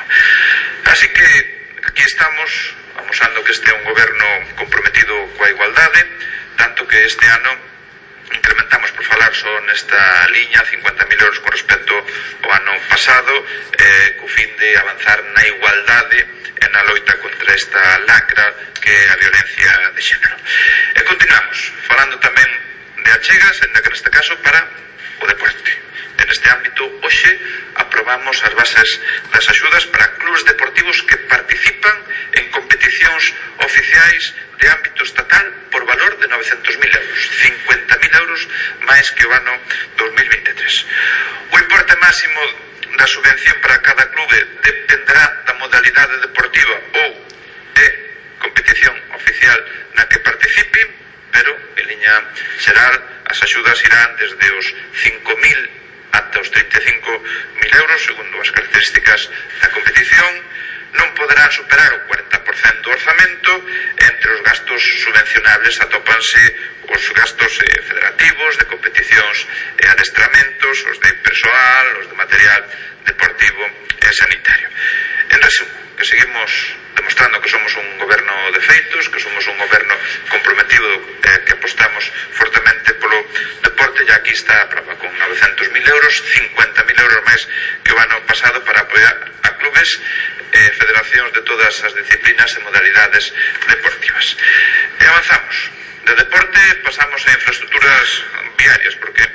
Así que aquí estamos, amosando que este é un goberno comprometido coa igualdade, tanto que este ano incrementamos, por falar só nesta liña, cincuenta mil euros con respecto ao ano pasado, eh, co fin de avanzar na igualdade e na loita contra esta lacra que é a violencia de xénero. E continuamos falando tamén de achegas, en que neste caso para o deporte. En este ámbito, hoxe aprobamos as bases das axudas para clubes deportivos que participan en competicións oficiais de ámbito estatal por valor de novecentos mil euros, cincuenta mil euros máis que o ano dos mil vinte e tres. O importe máximo da subvención para cada clube dependerá da modalidade deportiva ou de competición oficial na que participe, pero en liña xeral as axudas irán desde os cinco mil ata os trinta e cinco mil euros segundo as características da competición. Non poderán superar o cuarenta por cento do orzamento. Entre os gastos subvencionables atópanse os gastos eh, federativos, de competicións e adestramentos, os de persoal, os de material deportivo e sanitario. En resumo, que seguimos demostrando que somos un goberno de feitos, que somos un goberno comprometido, eh, que apostamos fortemente polo deporte, e aquí está a prova con novecentos mil euros, cincuenta mil euros máis que o ano pasado para apoiar a clubes e eh, federacións de todas as disciplinas e modalidades deportivas. E avanzamos. De deporte pasamos a infraestructuras viarias, porque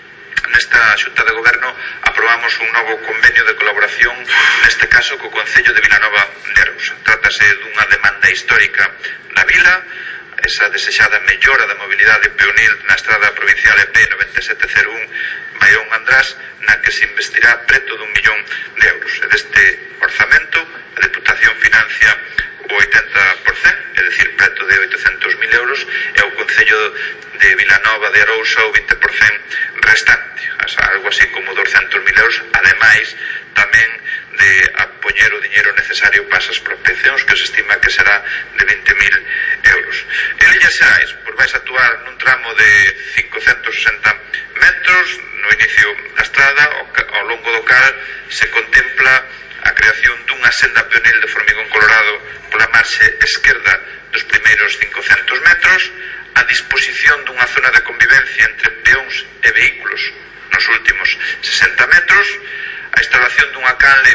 nesta Xunta de Goberno aprobamos un novo convenio de colaboración, neste caso co Concello de Vilanova de Arousa. Trátase dunha demanda histórica da vila, esa desexada mellora da mobilidade peonil na estrada provincial E P noventa e sete cero un Baión-András, na que se investirá preto dun millón de euros. E deste orzamento, a Deputación financia o oitenta por cento, é dicir, preto de oitocentos mil euros, e o Concello de Vilanova de Arousa o vinte por cento restante, algo así como doscientos mil euros, ademais tamén de apoñer o diñeiro necesario para as expropiacións, que se estima que será de vinte mil euros. En Illas Xerais, pois vais actuar nun tramo de cincocentos sesenta metros no inicio da estrada, ao longo do cal se contempla a creación dunha senda peonil de formigón colorado pola marxe esquerda dos primeiros cincocentos metros, a disposición dunha zona de convivencia entre peóns e vehículos nos últimos sesenta metros, a instalación dunha canle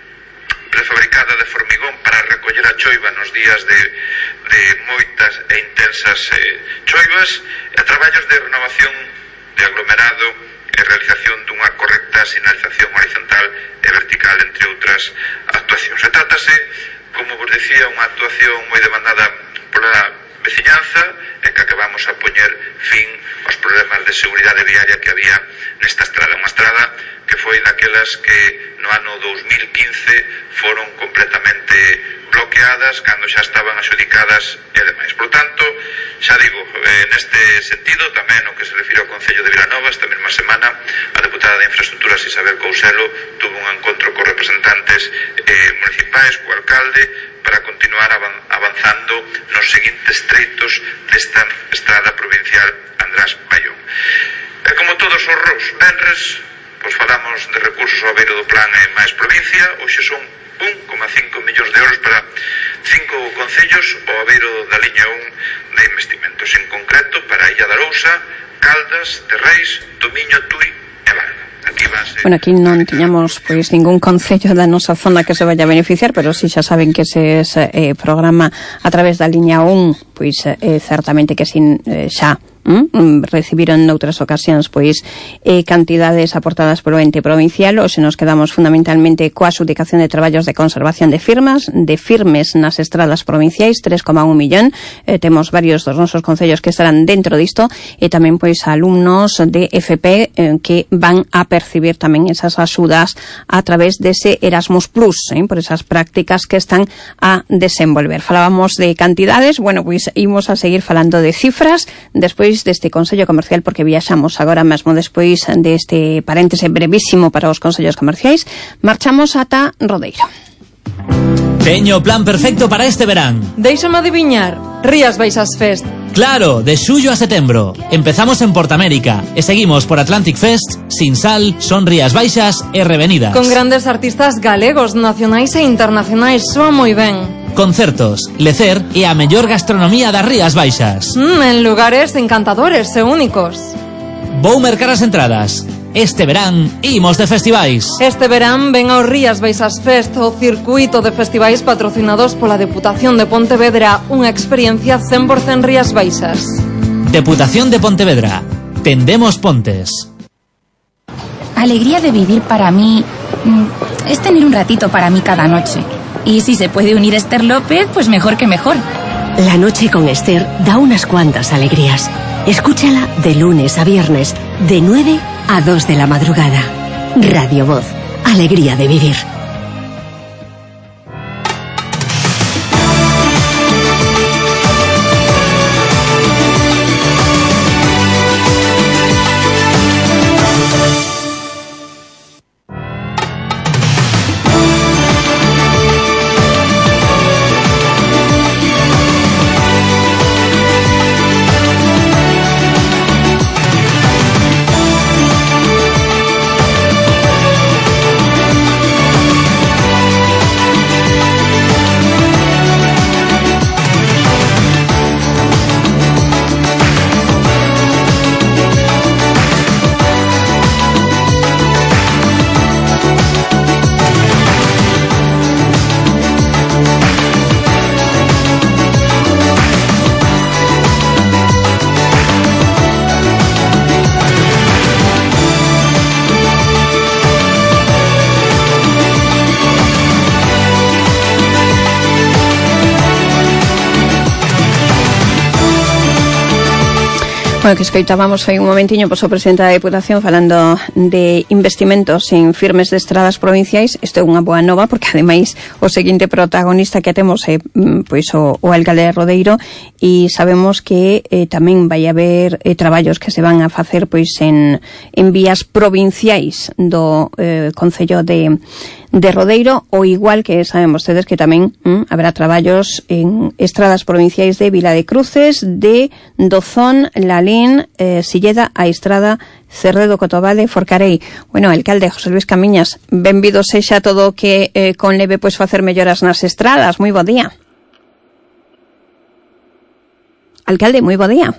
prefabricada de formigón para recoller a choiva nos días de, de moitas e intensas eh, choivas, e a traballos de renovación de aglomerado e realización dunha correcta sinalización horizontal e vertical, entre outras actuacións. Se trátase, como vos decía, unha actuación moi demandada pola veciñanza, e que acabamos a poñer fin aos problemas de seguridade viaria que había nesta estrada. Unha estrada que foi daquelas que no ano dos mil quince foron completamente bloqueadas cando xa estaban adxudicadas e demais. Por tanto, xa digo, eh, neste sentido, tamén o que se refire ao Concello de Vilanova, esta mesma semana a deputada de Infraestructuras Isabel Couselo tuvo un encontro con representantes eh, municipais, co alcalde, para continuar avanzando nos seguintes treitos desta estrada provincial András Baión. E como todos os ros venres, pois falamos de recursos ao beiro do plan en máis provincia. Hoxe son un coma cinco millóns de euros para cinco concellos ao abeiro da liña un de investimentos, en concreto para a Illa da Arousa, Caldas, Terreis, Tomiño, Tui e Valga. Aquí va a ser... Bueno, aquí non tiñamos pois ningún concello da nosa zona que se vaya a beneficiar, pero si xa saben que ese, ese eh, programa a través da liña un, pois eh, certamente que sin eh, xa Mm, recibiron noutras ocasións pois eh, cantidades aportadas polo ente provincial. Hoxe nos quedamos fundamentalmente coa adxudicación de traballos de conservación de firmas de firmes nas estradas provinciais, tres coma un millón. Eh, temos varios dos nosos concellos que estarán dentro disto, e tamén pois alumnos de F P eh, que van a percibir tamén esas axudas a través dese Erasmus Plus, eh, por esas prácticas que están a desenvolver. Falábamos de cantidades, bueno, pois imos a seguir falando de cifras despois deste Consello Comercial, porque viaxamos agora mesmo despois deste paréntese brevísimo para os consellos comerciais. Marchamos ata Rodeiro. Teño o plan perfecto para este verán. Déixame adiviñar, Rías Baixas Fest. Claro, de xullo a setembro. Empezamos en Portamérica e seguimos por Atlantic Fest, Sinsal, Son Rías Baixas e Revenidas. Con grandes artistas galegos, nacionais e internacionais, soa moi ben. Concertos, lecer e a mellor gastronomía das Rías Baixas. Mm, en lugares encantadores e únicos. Vou mercar as entradas. Este verán imos de festivais. Este verán ven ao Rías Baixas Fest, o circuito de festivais patrocinados pola Deputación de Pontevedra, unha experiencia cen por cen Rías Baixas. Deputación de Pontevedra. Tendemos pontes. Alegría de vivir para mí es tener un ratito para mí cada noche. Y si se puede unir Esther López, pues mejor que mejor. La noche con Esther da unas cuantas alegrías. Escúchala de lunes a viernes, de nueve a dos de la madrugada. Radio Voz, alegría de vivir. Bueno, que escoitábamos hai un momentiño pois o presidente da Deputación falando de investimentos en firmes de estradas provinciais. Isto é unha boa nova, porque ademais o seguinte protagonista que temos é pois o, o alcalde de Rodeiro, e sabemos que eh, tamén vai haber eh, traballos que se van a facer pois en, en vías provinciais do eh, Concello de de Rodeiro, ou igual que saben vostedes que tamén mm, haberá traballos en estradas provinciais de Vila de Cruces, de Dozón, Lalín, eh, Silleda, a Estrada, Cerredo, Cotobade, Forcarei. Bueno, alcalde José Luis Camiñas, benvido sexa todo o que eh, conleve pois facer melloras nas estradas. Moi bo día. Alcalde, moi bo día.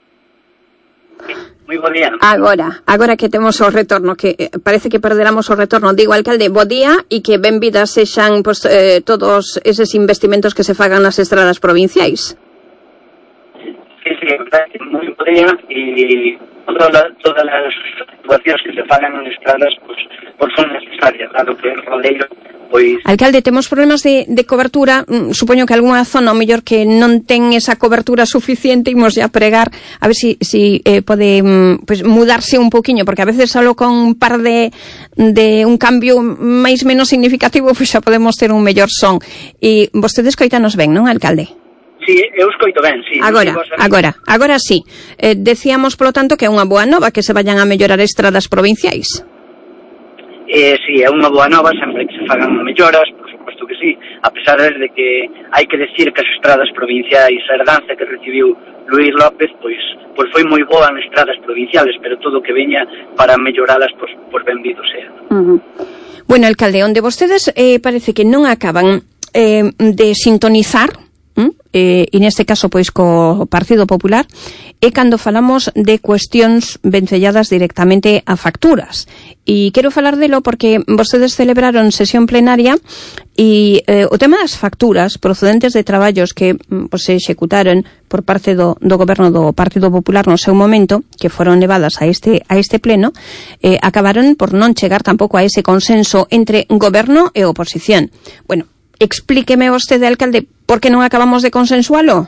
Moi bo día. Agora, agora que temos o retorno, que eh, parece que perderamos o retorno, digo, alcalde, bo día, e que benvidas sexan pues, eh, todos eses investimentos que se fagan nas estradas provinciais. Sí, sí, moi bo día, e todas las, todas as actuacións que se fagan nas estradas pues, pues son necesarias, dado que el Rodeiro pois... Alcalde, temos problemas de, de cobertura, mm, supoño que algunha zona o mellor que non ten esa cobertura suficiente, imos a pregar a ver si, si eh, pode mm, pues, mudarse un poquinho, porque a veces solo con un par de, de un cambio máis menos significativo pues, xa podemos ter un mellor son. E vostedes coitanos ben, non, alcalde? Sí, eu escoito ben, sí. Agora, agora, agora sí. Eh, decíamos, polo tanto, que é unha boa nova que se vayan a mellorar estradas provinciais. Eh, sí, é unha boa nova, sempre que se fagan melloras, por suposto que sí, a pesar de que hai que decir que as estradas provinciais, a herdanza que recibiu Luís López, pois, pois foi moi boa en estradas provinciales, pero todo o que veña para melloralas, pois, pois benvido sea. Uh-huh. Bueno, alcalde, onde vostedes eh, parece que non acaban eh, de sintonizar, eh, e neste caso pois co Partido Popular, é cando falamos de cuestións vencelladas directamente a facturas. E quero falar delo porque vostedes celebraron sesión plenaria e eh, o tema das facturas procedentes de traballos que pues, se executaron por parte do, do goberno do Partido Popular no seu momento, que foron levadas a este a este pleno, eh, acabaron por non chegar tampouco a ese consenso entre goberno e oposición. Bueno, explíqueme vostede, alcalde, por que non acabamos de consensualo?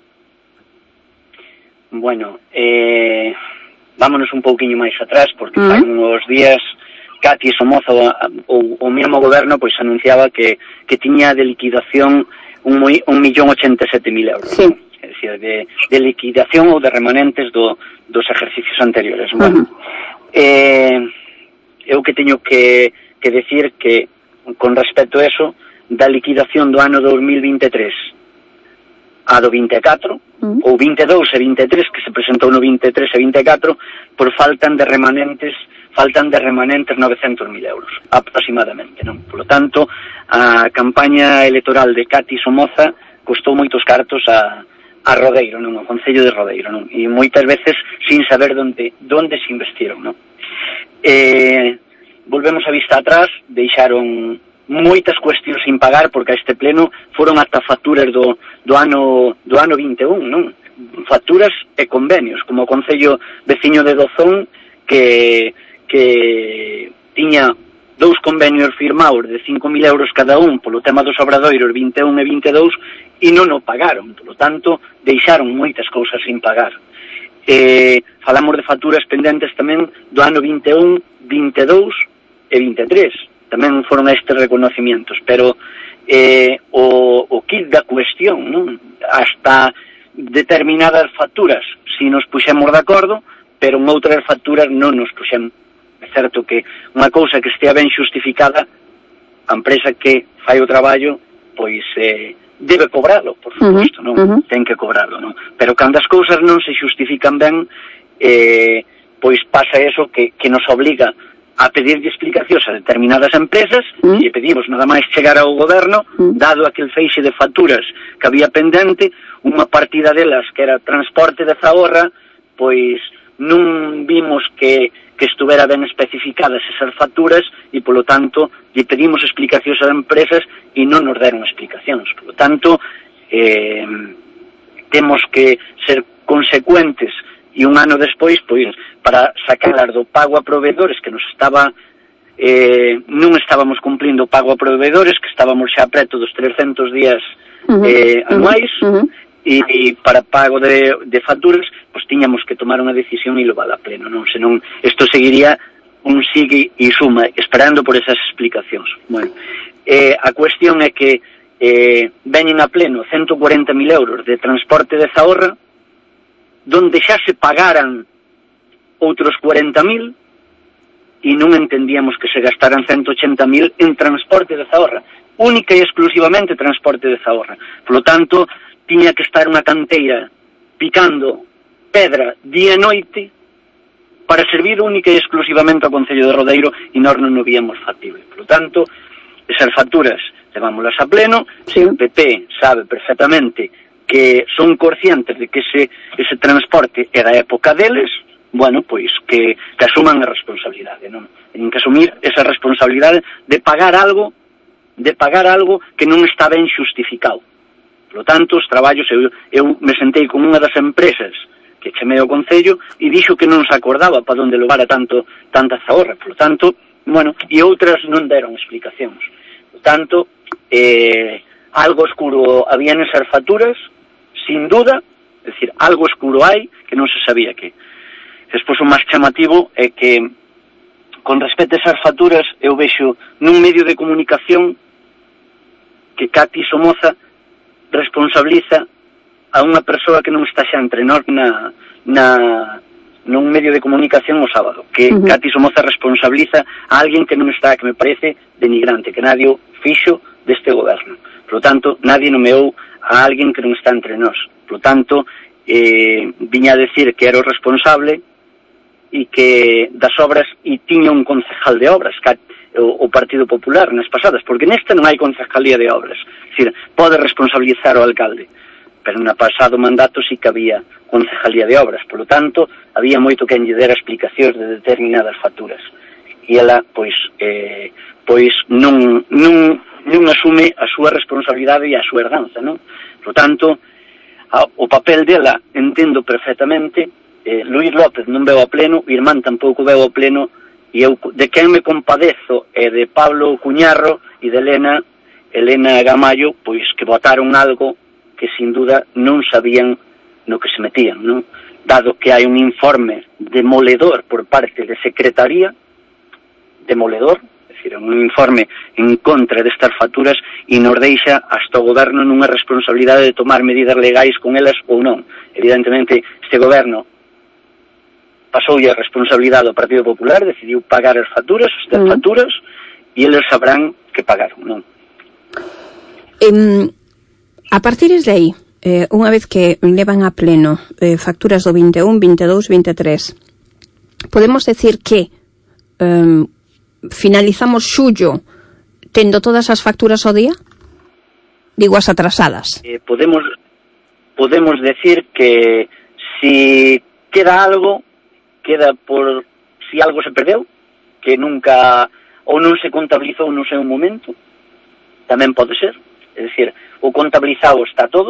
Bueno, eh, vámonos un pouquiño máis atrás, porque uh-huh. fai uns días Cati Somoza, o, o mesmo goberno, pois anunciaba que, que tiña de liquidación un, un millón ochenta e sete mil euros. Sí. É dicir, de, de liquidación ou de remanentes do, dos exercicios anteriores. Uh-huh. Bueno, eh, eu que teño que, que decir que, con respecto a eso, da liquidación do ano dos mil vinte e tres a do vinte e catro, uh-huh. ou vinte e dous e vinte e tres, que se presentou no vinte e tres e vinte e catro, por faltan de remanentes, faltan de remanentes novecentos mil euros, aproximadamente, non? Por lo tanto, a campaña electoral de Cati Somoza costou moitos cartos a, a Rodeiro, non? Ao Concello de Rodeiro, non? E moitas veces sin saber onde, onde se investiron, non? Eh, volvemos a vista atrás, deixaron moitas cuestións sin pagar, porque a este pleno foron ata facturas do, do ano do ano vinte e un, non? Facturas e convenios, como o Concello veciño de Dozón, que, que tiña dous convenios firmados de cinco mil euros cada un polo tema dos obradoiros vinte e un e vinte e dous e non o pagaron, por lo tanto, deixaron moitas cousas sin pagar. Eh, falamos de facturas pendentes tamén do ano vinte e un, vinte e dous e vinte e tres. Tamén foron estes reconocimientos, pero eh, o, o kit da cuestión, non? Hasta determinadas facturas si nos puxemos de acordo, pero en outras facturas non nos puxemos. É certo que unha cousa que estea ben xustificada, a empresa que fai o traballo, pois eh, debe cobralo, por suposto, non? Uh-huh. Ten que cobralo, non? Pero cando as cousas non se xustifican ben, eh, pois pasa eso que, que nos obliga a pedirlle explicacións a determinadas empresas, mm. e pedimos nada máis chegar ao goberno, mm. dado aquel feixe de facturas que había pendente, unha partida delas que era transporte de Zahorra, pois non vimos que, que estuvera ben especificadas esas facturas e, polo tanto, lle pedimos explicacións a empresas e non nos deron explicacións. Polo tanto, eh, temos que ser consecuentes e un ano despois, pois, para sacalar do pago a proveedores que nos estaba, eh, non estábamos cumplindo o pago a proveedores, que estábamos xa preto dos trescentos días eh, uh-huh. anuais, uh-huh. e, e para pago de, de facturas, pois tiñamos que tomar unha decisión e levar a pleno, non? Senón, isto seguiría un sigue e suma, esperando por esas explicacións. Bueno, eh, a cuestión é que eh, veñen a pleno ciento cuarenta mil euros de transporte de Zahorra, donde xa se pagaran outros cuarenta mil e non entendíamos que se gastaran ciento ochenta mil en transporte de Zahorra, única e exclusivamente transporte de Zahorra. Por lo tanto, tiña que estar unha canteira picando pedra día e noite para servir única e exclusivamente ao Concello de Rodeiro e nós non o víamos factible. Por lo tanto, esas facturas levámolas a pleno, sí. O P P sabe perfectamente que son conscientes de que ese, ese transporte é da época deles, bueno, pois que, que asuman a responsabilidade, non? Teñen que asumir esa responsabilidade de pagar algo, de pagar algo que non está ben xustificado. Por lo tanto, os traballos, eu, eu me sentei con unha das empresas que chamei ao Concello e dixo que non se acordaba para onde levara tanto, tanta Zahorra. Por lo tanto, bueno, e outras non deron explicacións. Por lo tanto, eh, algo oscuro había nesas facturas, sin duda, é dicir, algo oscuro hai que non se sabía que. Despois o máis chamativo é que, con respecto a esas facturas, eu vexo nun medio de comunicación que Cati Somoza responsabiliza a unha persoa que non está xa entre nós na, na, nun medio de comunicación o sábado, que uh-huh. Cati Somoza responsabiliza a alguén que non está, que me parece denigrante, que nadie fixo deste goberno. Por lo tanto, nadie nomeou a alguén que non está entre nós. Por lo tanto, eh, viña a decir que era o responsable e que das obras, e tiña un concejal de obras. o, o Partido Popular nas pasadas, porque nesta non hai concejalía de obras, é dicir, pode responsabilizar o alcalde, pero na pasado mandato sí que había concejalía de obras, polo tanto, había moito que lle dera explicacións de determinadas facturas, e ela, pois, eh, pois non, non, non asume a súa responsabilidade e a súa herdanza, non? Por tanto, a, o papel dela entendo perfectamente. eh, Luís López non veo a pleno, o irmán tampouco veo a pleno, e eu de quen me compadezo é de Pablo Cuñarro e de Elena Elena Gamallo, pois que votaron algo que sin duda non sabían no que se metían, non? Dado que hai un informe demoledor por parte de Secretaría, demoledor, é dicir, un informe en contra destas facturas e nos deixa hasta o goberno nunha responsabilidade de tomar medidas legais con elas ou non. Evidentemente, este goberno pasoulle a responsabilidade ao Partido Popular, decidiu pagar as facturas, estas mm. facturas, e eles sabrán que pagaron, non? Eh, a partir de aí, eh, unha vez que levan a pleno eh, facturas do vinte e un, vinte e dous, vinte e tres, podemos decir que eh, finalizamos xullo tendo todas as facturas ao día? Digo, as atrasadas. Eh, podemos podemos decir que si queda algo, queda por si algo se perdeu, que nunca ou non se contabilizou no seu momento, tamén pode ser, é dicir, o contabilizado está todo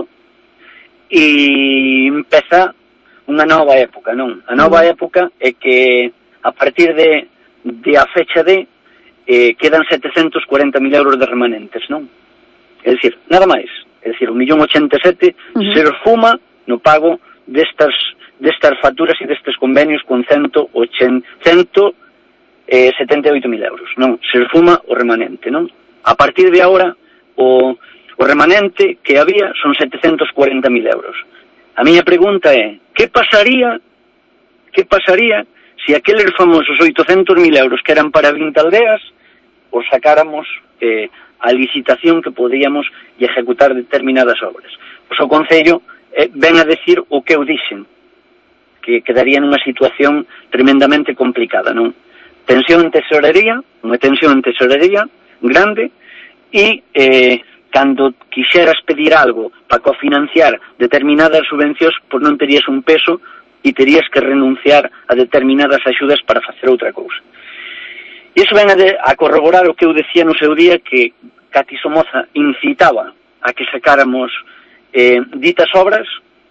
e empeza unha nova época, non? A nova mm. época é que a partir de, de a fecha de eh, quedan setecentos cuarenta mil euros de remanentes, non? É dicir, nada máis, é dicir, un millón ochenta e sete mm-hmm. se esfuma no pago destas destas facturas e destes convenios con cento setenta e oito mil euros, non? Se esfuma o remanente, non? A partir de agora, o, o remanente que había son setecentos cuarenta mil euros. A miña pregunta é, que pasaría, que pasaría se aqueles famosos oitocentos mil euros que eran para vinte aldeas, os sacáramos eh, a licitación que podíamos ejecutar determinadas obras? Pois o Concello eh, ven a decir o que eu dixen, que quedaría nunha situación tremendamente complicada, non? Tensión en tesorería, unha tensión en tesorería grande, e eh, cando quixeras pedir algo para cofinanciar determinadas subvencións, pois non terías un peso e terías que renunciar a determinadas axudas para facer outra cousa. E iso ven a, de, a corroborar o que eu decía no seu día, que Cati Somoza incitaba a que sacáramos eh, ditas obras,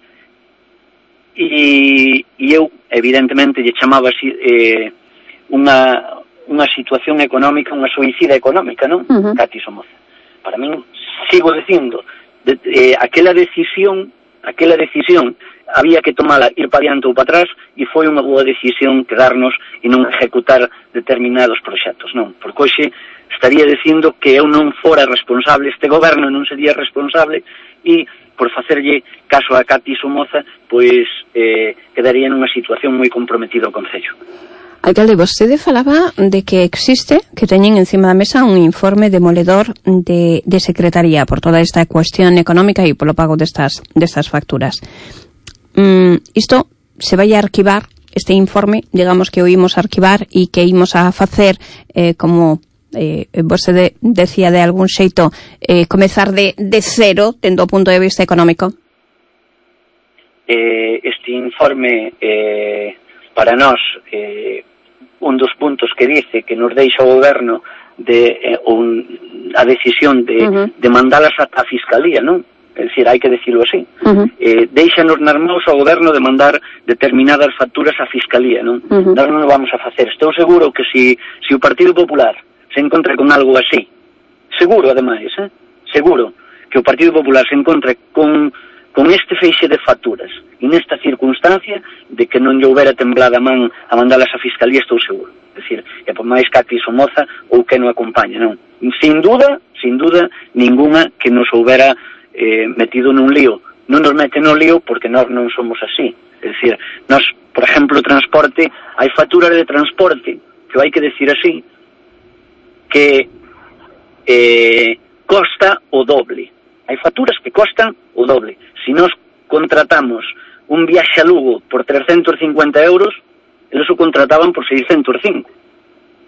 e, e eu, evidentemente, lle chamaba eh, unha, unha situación económica, unha suicida económica, non? Uh-huh. Cati Somoza. Para min, sigo dicindo, de, eh, aquela decisión, aquela decisión, había que tomala, ir para diante ou para atrás, e foi unha boa decisión quedarnos e non ejecutar determinados proxectos, non? Porque hoxe estaría dicindo que eu non fora responsable, este goberno non sería responsable, e por facerlle caso a Cati Somoza, pois eh, quedaría nunha situación moi comprometida o Concello. Alcalde, vostede falaba de que existe, que teñen encima da mesa un informe demoledor de, de Secretaría por toda esta cuestión económica e polo pago destas, destas facturas. Mm, isto se vai a arquivar, este informe, digamos que o imos a arquivar e que imos a facer eh, como eh, vostede decía de algún xeito, eh, comezar de, de cero, tendo o punto de vista económico? Eh, este informe, eh, para nós, eh, un dos puntos que dice que nos deixa o goberno de eh, un, a decisión de, uh-huh. de mandalas a, a Fiscalía, non? É dicir, hai que decirlo así. Uh-huh. Eh, deixanos nas mãos ao goberno de mandar determinadas facturas á Fiscalía, non? Uh-huh. Nós non o vamos a facer. Estou seguro que si, si o Partido Popular se encontra con algo así, seguro, ademais, eh? seguro que o Partido Popular se encontra con, con este feixe de facturas e nesta circunstancia de que non lle houbera temblada a man a mandalas á Fiscalía, estou seguro. É dicir, e por máis Cati Somoza ou que non acompaña, non? Sin duda, sin duda, ninguna que nos houbera eh, metido nun lío. Non nos mete no lío porque nós non somos así. É dicir, nós, por exemplo, transporte, hai facturas de transporte, que hai que decir así, que eh, costa o doble. Hai facturas que costan o doble. Se nós contratamos un viaxe a Lugo por trescentos cincuenta euros, eles o contrataban por seiscentos cinco. É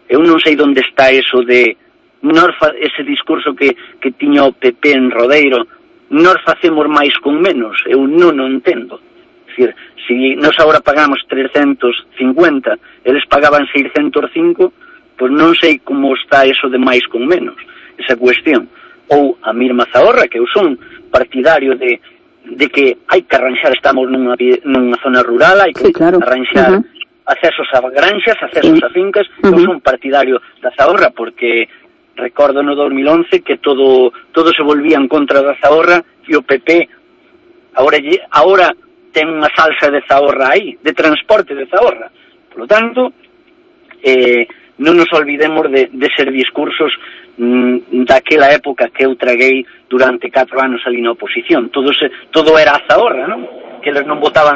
eu non sei onde está eso de nor fa, ese discurso que, que tiña o P P en Rodeiro, nor facemos máis con menos, eu non o entendo. É dicir, se nos agora pagamos trescentos cincuenta, eles pagaban seiscentos cinco, pois non sei como está eso de máis con menos, esa cuestión. Ou a Mirma Zahorra, que eu son partidario de, de que hai que arranxar, estamos nunha, nunha zona rural, hai que sí, claro. arranxar uh-huh. accesos a granxas, accesos sí. a fincas, uh-huh. eu son partidario da Zahorra, porque recordo no dos mil once que todo todo se volvía en contra da Zahorra e o P P agora, agora ten unha salsa de Zahorra aí, de transporte de Zahorra. Por lo tanto, eh, non nos olvidemos de, de ser discursos mm, daquela época que eu traguei durante catro anos ali na oposición. Todo, se, todo era a Zahorra, non? Que eles non votaban